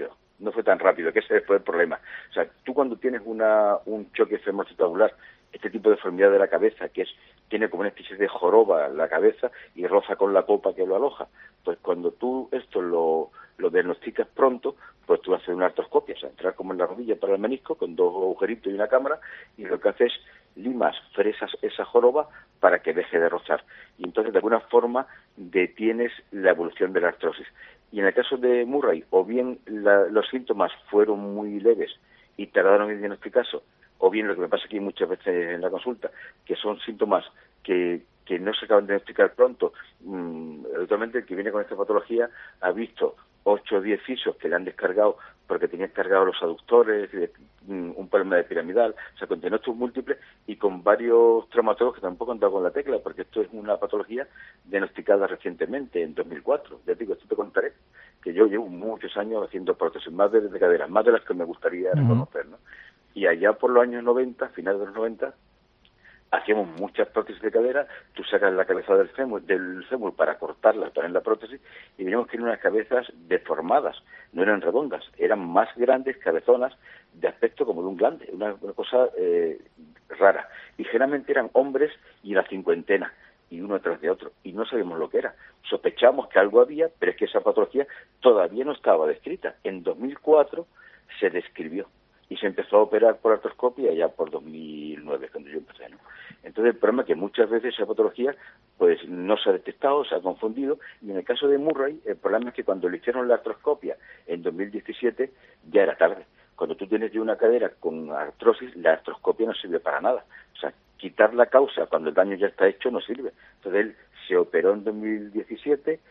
tan rápido, que ese fue el problema. O sea, tú cuando tienes un choque femoroacetabular, este tipo de deformidad de la cabeza, tiene como una especie de joroba la cabeza y roza con la copa que lo aloja, pues cuando tú esto lo diagnosticas pronto, pues tú haces una artroscopia, o sea, entrar como en la rodilla para el menisco con 2 agujeritos y una cámara, y lo que haces limas, fresas esa joroba para que deje de rozar. Y entonces, de alguna forma, detienes la evolución de la artrosis. Y en el caso de Murray, o bien los síntomas fueron muy leves y tardaron en diagnosticarse, o bien lo que me pasa aquí muchas veces en la consulta, que son síntomas que no se acaban de diagnosticar pronto. Habitualmente el que viene con esta patología ha visto 8 o 10 fisios que le han descargado porque tenían cargados los aductores, un problema de piramidal, o sea, con diagnósticos múltiples y con varios traumatólogos que tampoco han dado con la tecla, porque esto es una patología diagnosticada recientemente, en 2004. Ya digo, esto te contaré, que yo llevo muchos años haciendo prótesis, más de cadera, más de las que me gustaría reconocer, ¿no? Y allá por los años 90, finales de los 90, hacíamos muchas prótesis de cadera. Tú sacas la cabeza del fémur para cortarla, para en la prótesis, y veíamos que eran unas cabezas deformadas, no eran redondas, eran más grandes, cabezonas, de aspecto como de un glande, una cosa rara. Y generalmente eran hombres y en la cincuentena, y uno detrás de otro, y no sabíamos lo que era. Sospechábamos que algo había, pero es que esa patología todavía no estaba descrita. En 2004 se describió y se empezó a operar por artroscopia ya por 2009, cuando yo empecé, ¿no? Entonces, el problema es que muchas veces esa patología pues no se ha detectado, se ha confundido, y en el caso de Murray, el problema es que cuando le hicieron la artroscopia en 2017, ya era tarde. Cuando tú tienes ya una cadera con artrosis, la artroscopia no sirve para nada. O sea, quitar la causa cuando el daño ya está hecho no sirve. Entonces, él se operó en 2017,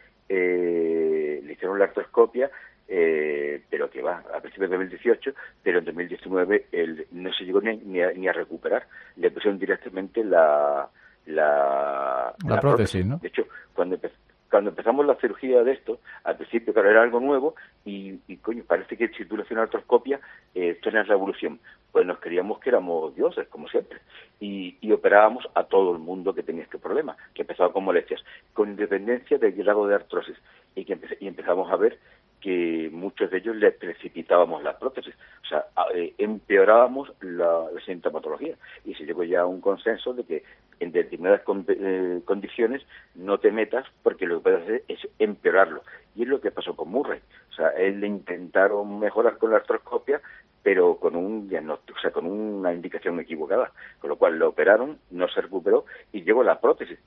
le hicieron la artroscopia, pero que va a principios de 2018, pero en 2019 él no se llegó ni a recuperar. Le pusieron directamente la prótesis, ¿no? De hecho, cuando empezamos la cirugía de esto, al principio, claro, era algo nuevo y coño, parece que si tú le hacías una artroscopia, esto era la evolución. Pues nos creíamos que éramos dioses, como siempre, y operábamos a todo el mundo que tenía este problema, que empezaba con molestias, con independencia del grado de artrosis, y empezamos a ver que muchos de ellos les precipitábamos la prótesis, o sea, empeorábamos la sintomatología, y se llegó ya a un consenso de que en determinadas condiciones no te metas, porque lo que puedes hacer es empeorarlo, y es lo que pasó con Murray. O sea, él le intentaron mejorar con la artroscopia, pero con un diagnóstico, o sea, con una indicación equivocada, con lo cual lo operaron, no se recuperó y llegó la prótesis,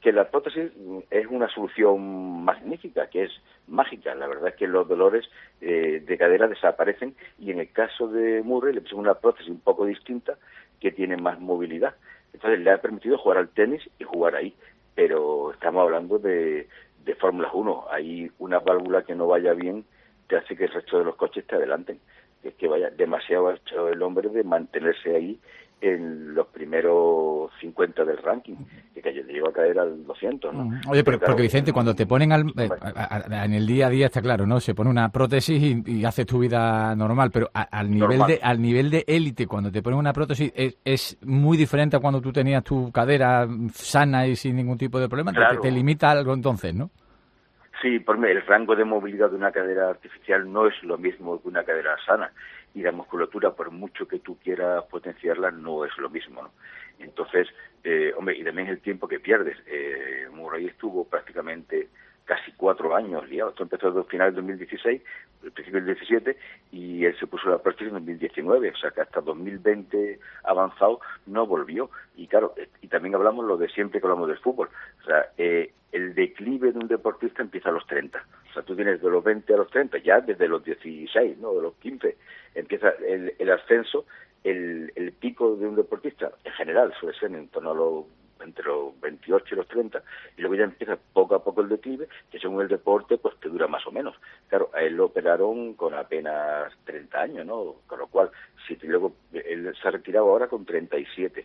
que la prótesis es una solución magnífica, que es mágica. La verdad es que los dolores de cadera desaparecen y en el caso de Murray le pusieron una prótesis un poco distinta que tiene más movilidad. Entonces le ha permitido jugar al tenis y jugar ahí. Pero estamos hablando de Fórmula 1. Hay una válvula que no vaya bien que hace que el resto de los coches te adelanten. Es que vaya demasiado hecho el hombre de mantenerse ahí en los primeros 50 del ranking, que llegó a caer al 200, ¿no? Oye, pero porque Vicente, cuando te ponen en el día a día, está claro, ¿no? Se pone una prótesis y haces tu vida normal, pero al nivel de élite, cuando te ponen una prótesis, es muy diferente a cuando tú tenías tu cadera sana y sin ningún tipo de problema. Claro. Te limita algo entonces, ¿no? Sí, por mí el rango de movilidad de una cadera artificial no es lo mismo que una cadera sana, y la musculatura, por mucho que tú quieras potenciarla, no es lo mismo, ¿no? Entonces, hombre, y también el tiempo que pierdes. Murray estuvo prácticamente casi 4 años liado. Esto empezó al final del 2016, el principio del 17, y él se puso la prótesis en 2019, o sea que hasta 2020 avanzado no volvió. Y claro, y también hablamos lo de siempre que hablamos del fútbol, o sea, el declive de un deportista empieza a los 30. O sea, tú tienes de los 20 a los 30, ya desde los 16, ¿no? De los 15, empieza el ascenso. El pico de un deportista, en general, suele ser en torno a entre los 28 y los 30, y luego ya empieza poco a poco el declive, que según el deporte, pues te dura más o menos. Claro, a él lo operaron con apenas 30 años, ¿no? Con lo cual, si luego él se ha retirado ahora con 37.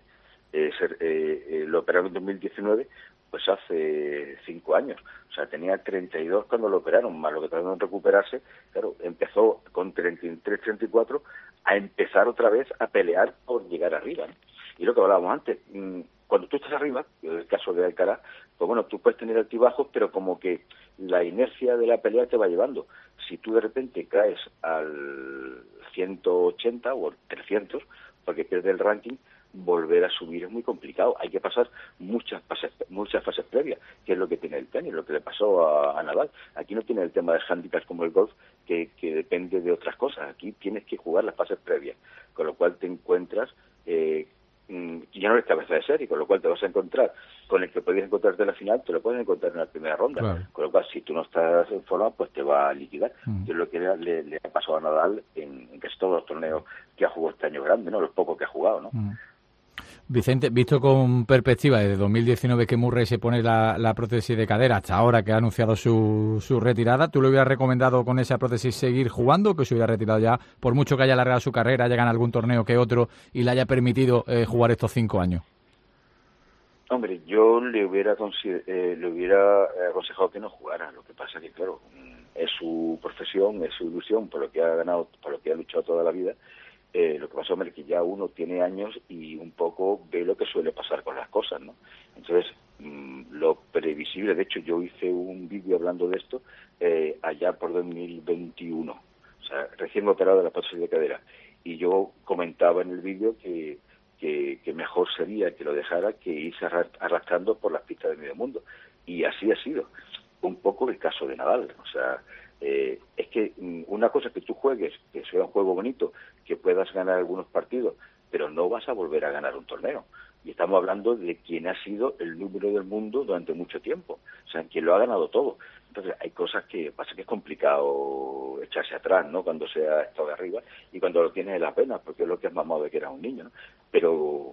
Lo operaron en 2019, pues hace 5 años. O sea, tenía 32 cuando lo operaron, más lo que tardaron en recuperarse. Claro, empezó con 33, 34 a empezar otra vez a pelear por llegar arriba, ¿no? Y lo que hablábamos antes, cuando tú estás arriba, en el caso de Alcaraz, pues bueno, tú puedes tener altibajos, pero como que la inercia de la pelea te va llevando. Si tú de repente caes al 180 o al 300, porque pierdes el ranking, volver a subir es muy complicado. Hay que pasar muchas fases previas, que es lo que tiene el tenis, lo que le pasó a Nadal. Aquí no tiene el tema de handicaps como el golf, que depende de otras cosas. Aquí tienes que jugar las fases previas, con lo cual te encuentras ya no eres cabeza de serie, con lo cual te vas a encontrar con el que podías encontrarte en la final, te lo puedes encontrar en la primera ronda. Claro. Con lo cual, si tú no estás en forma, pues te va a liquidar. Que es lo que le ha pasado a Nadal en casi todos los torneos que ha jugado este año grande, ¿no? Los pocos que ha jugado, ¿no? Vicente, visto con perspectiva desde 2019 que Murray se pone la prótesis de cadera hasta ahora que ha anunciado su retirada, ¿tú le hubieras recomendado con esa prótesis seguir jugando, que se hubiera retirado ya, por mucho que haya alargado su carrera, haya ganado algún torneo que otro y le haya permitido jugar estos 5 años? Hombre, yo le hubiera aconsejado que no jugara. Lo que pasa es que, claro, es su profesión, es su ilusión, por lo que ha ganado, por lo que ha luchado toda la vida. Lo que pasa, hombre, es que ya uno tiene años y un poco ve lo que suele pasar con las cosas, ¿no? Entonces, lo previsible, de hecho, yo hice un vídeo hablando de esto allá por 2021, o sea, recién operado de la prótesis de cadera, y yo comentaba en el vídeo que mejor sería que lo dejara que irse arrastrando por las pistas de medio mundo, y así ha sido un poco el caso de Nadal. O sea, es que una cosa es que tú juegues, que sea un juego bonito, que puedas ganar algunos partidos, pero no vas a volver a ganar un torneo. Y estamos hablando de quien ha sido el número del mundo durante mucho tiempo, o sea, quien lo ha ganado todo. Entonces hay cosas que pasa que es complicado echarse atrás, ¿no? Cuando se ha estado de arriba, y cuando lo tienes es la pena, porque es lo que has mamado de que eras un niño, ¿no? Pero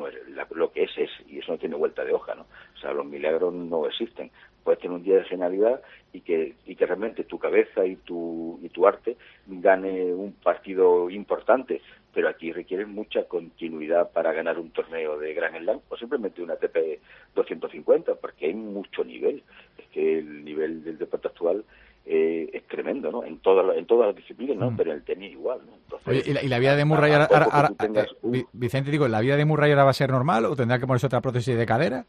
lo que es, y eso no tiene vuelta de hoja, ¿no? O sea, los milagros no existen. Puedes tener un día de genialidad y que realmente tu cabeza y tu arte gane un partido importante, pero aquí requiere mucha continuidad para ganar un torneo de Grand Slam o simplemente una ATP 250, porque hay mucho nivel. Es que el nivel del deporte actual es tremendo, ¿no? En todas las disciplinas, ¿no? Pero en el tenis igual, ¿no? Entonces, oye, ¿y la vida de Murray ahora Vicente, digo, ¿la vida de Murray ahora va a ser normal o tendrá que ponerse otra prótesis de cadera?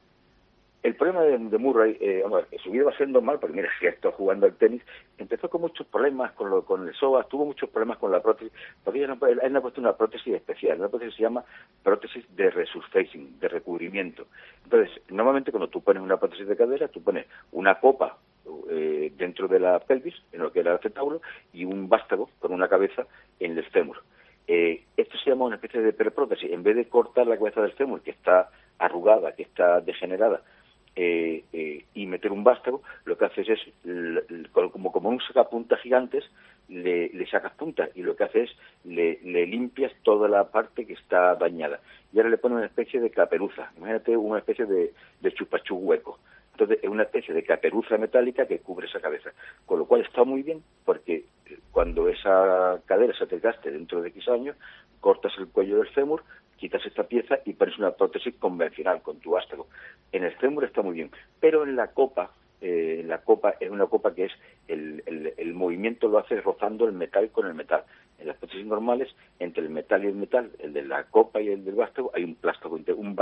El problema de Murray, su vida va a ser normal, porque mira, si está jugando al tenis, empezó con muchos problemas con el psoas, tuvo muchos problemas con la prótesis, porque él no ha puesto una prótesis especial, una prótesis se llama prótesis de resurfacing, de recubrimiento. Entonces, normalmente cuando tú pones una prótesis de cadera, tú pones una copa dentro de la pelvis, en lo que era el acetábulo, y un vástago con una cabeza en el fémur. Esto se llama una especie de perprótesis. En vez de cortar la cabeza del fémur, que está arrugada, que está degenerada, y meter un vástago, lo que haces es, como un sacapuntas gigantes, le sacas punta y lo que haces es le limpias toda la parte que está dañada. Y ahora le pones una especie de caperuza, imagínate una especie de chupachú hueco. Entonces es una especie de caperuza metálica que cubre esa cabeza, con lo cual está muy bien porque cuando esa cadera se te desgaste dentro de X años, cortas el cuello del fémur, quitas esta pieza y pones una prótesis convencional con tu vástago. En el fémur está muy bien, pero en la copa es una copa que es el movimiento lo hace rozando el metal con el metal. En las prótesis normales, entre el metal y el metal, el de la copa y el del vástago, hay un plástico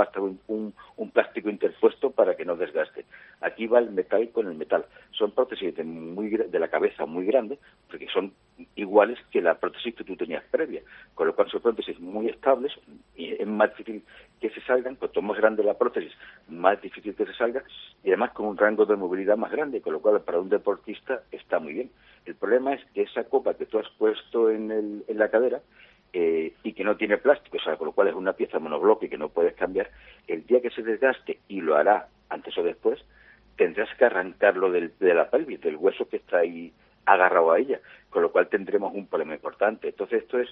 interpuesto para que no desgaste. Aquí va el metal con el metal. Son prótesis de la cabeza muy grandes, porque son iguales que la prótesis que tú tenías previa, con lo cual son prótesis muy estables y es más difícil que se salgan. Cuanto más grande la prótesis, más difícil que se salga, y además con un rango de movilidad más grande, con lo cual para un deportista está muy bien. El problema es que esa copa que tú has puesto en la cadera y que no tiene plástico, o sea, con lo cual es una pieza monobloque que no puedes cambiar, el día que se desgaste, y lo hará antes o después, tendrás que arrancarlo de la pelvis, del hueso que está ahí agarrado a ella, con lo cual tendremos un problema importante. Entonces esto es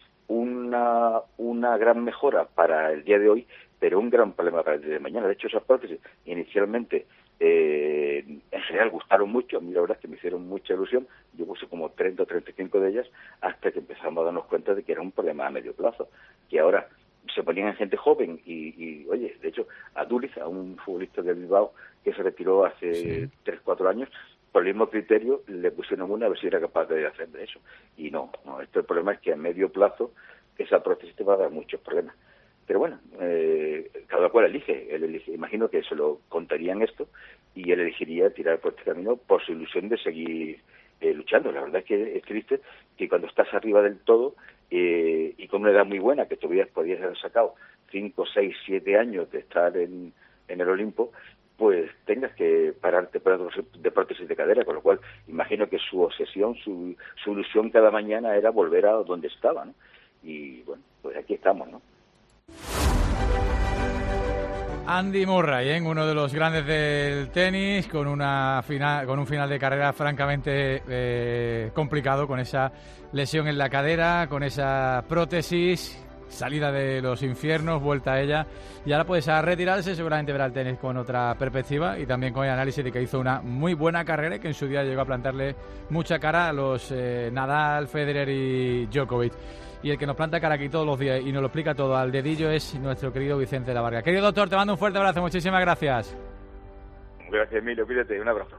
una gran mejora para el día de hoy, pero un gran problema para el día de mañana. De hecho, esas prótesis inicialmente en general gustaron mucho, a mí la verdad es que me hicieron mucha ilusión, yo puse como 30 o 35 de ellas hasta que empezamos a darnos cuenta de que era un problema a medio plazo, que ahora se ponían en gente joven y oye, de hecho a Duriz, a un futbolista de Bilbao que se retiró hace 3-4 años, por el mismo criterio le pusieron una a ver si era capaz de hacer de eso, y no, el problema es que a medio plazo esa prótesis te va a dar muchos problemas. Pero bueno, cada cual elige, imagino que se lo contarían esto y él elegiría tirar por este camino por su ilusión de seguir luchando. La verdad es que es triste que cuando estás arriba del todo y con una edad muy buena, que todavía podías haber sacado 5, 6, 7 años de estar en el Olimpo, pues tengas que pararte de prótesis de cadera, con lo cual imagino que su obsesión, su ilusión cada mañana era volver a donde estaba, ¿no? Y bueno, pues aquí estamos, ¿no? Andy Murray, uno de los grandes del tenis, con un final de carrera francamente complicado, con esa lesión en la cadera, con esa prótesis, salida de los infiernos, vuelta a ella, y ahora pues a retirarse. Seguramente verá el tenis con otra perspectiva y también con el análisis de que hizo una muy buena carrera y que en su día llegó a plantarle mucha cara a los Nadal, Federer y Djokovic. Y el que nos planta cara aquí todos los días y nos lo explica todo al dedillo es nuestro querido Vicente La Varga. Querido doctor, te mando un fuerte abrazo, muchísimas gracias. Gracias, Emilio, cuídate, un abrazo.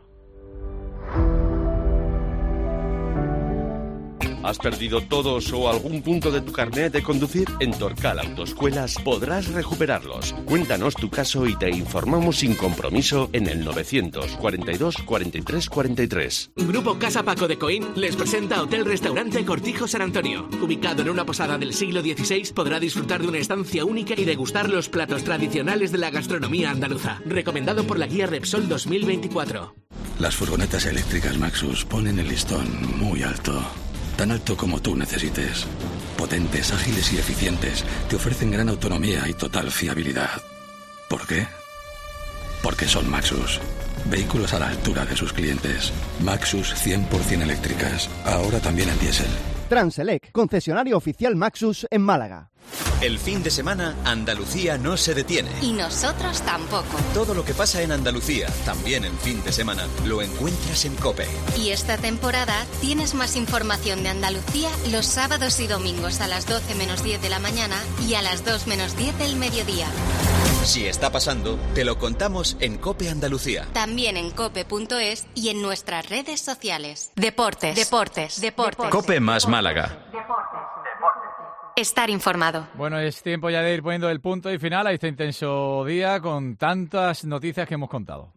¿Has perdido todos o algún punto de tu carnet de conducir? En Torcal Autoescuelas podrás recuperarlos. Cuéntanos tu caso y te informamos sin compromiso en el 942 43 43. Grupo Casa Paco de Coín les presenta Hotel Restaurante Cortijo San Antonio. Ubicado en una posada del siglo XVI, podrá disfrutar de una estancia única y degustar los platos tradicionales de la gastronomía andaluza. Recomendado por la guía Repsol 2024. Las furgonetas eléctricas Maxus ponen el listón muy alto. Tan alto como tú necesites. Potentes, ágiles y eficientes. Te ofrecen gran autonomía y total fiabilidad. ¿Por qué? Porque son Maxus. Vehículos a la altura de sus clientes. Maxus 100% eléctricas. Ahora también en diésel. Transelec, concesionario oficial Maxus en Málaga. El fin de semana, Andalucía no se detiene. Y nosotros tampoco. Todo lo que pasa en Andalucía, también en fin de semana, lo encuentras en COPE. Y esta temporada tienes más información de Andalucía los sábados y domingos a las 12 menos 10 de la mañana y a las 2 menos 10 del mediodía. Si está pasando, te lo contamos en COPE Andalucía. También en cope.es y en nuestras redes sociales. Deportes. COPE más Málaga. Estar informado. Bueno, es tiempo ya de ir poniendo el punto y final a este intenso día con tantas noticias que hemos contado.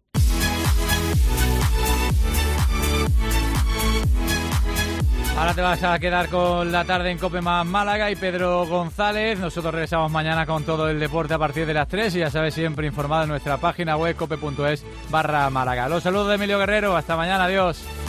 Ahora te vas a quedar con la tarde en COPE más Málaga y Pedro González. Nosotros regresamos mañana con todo el deporte a partir de las 3 y ya sabes, siempre informado en nuestra página web cope.es/Málaga. Los saludos de Emilio Guerrero. Hasta mañana. Adiós.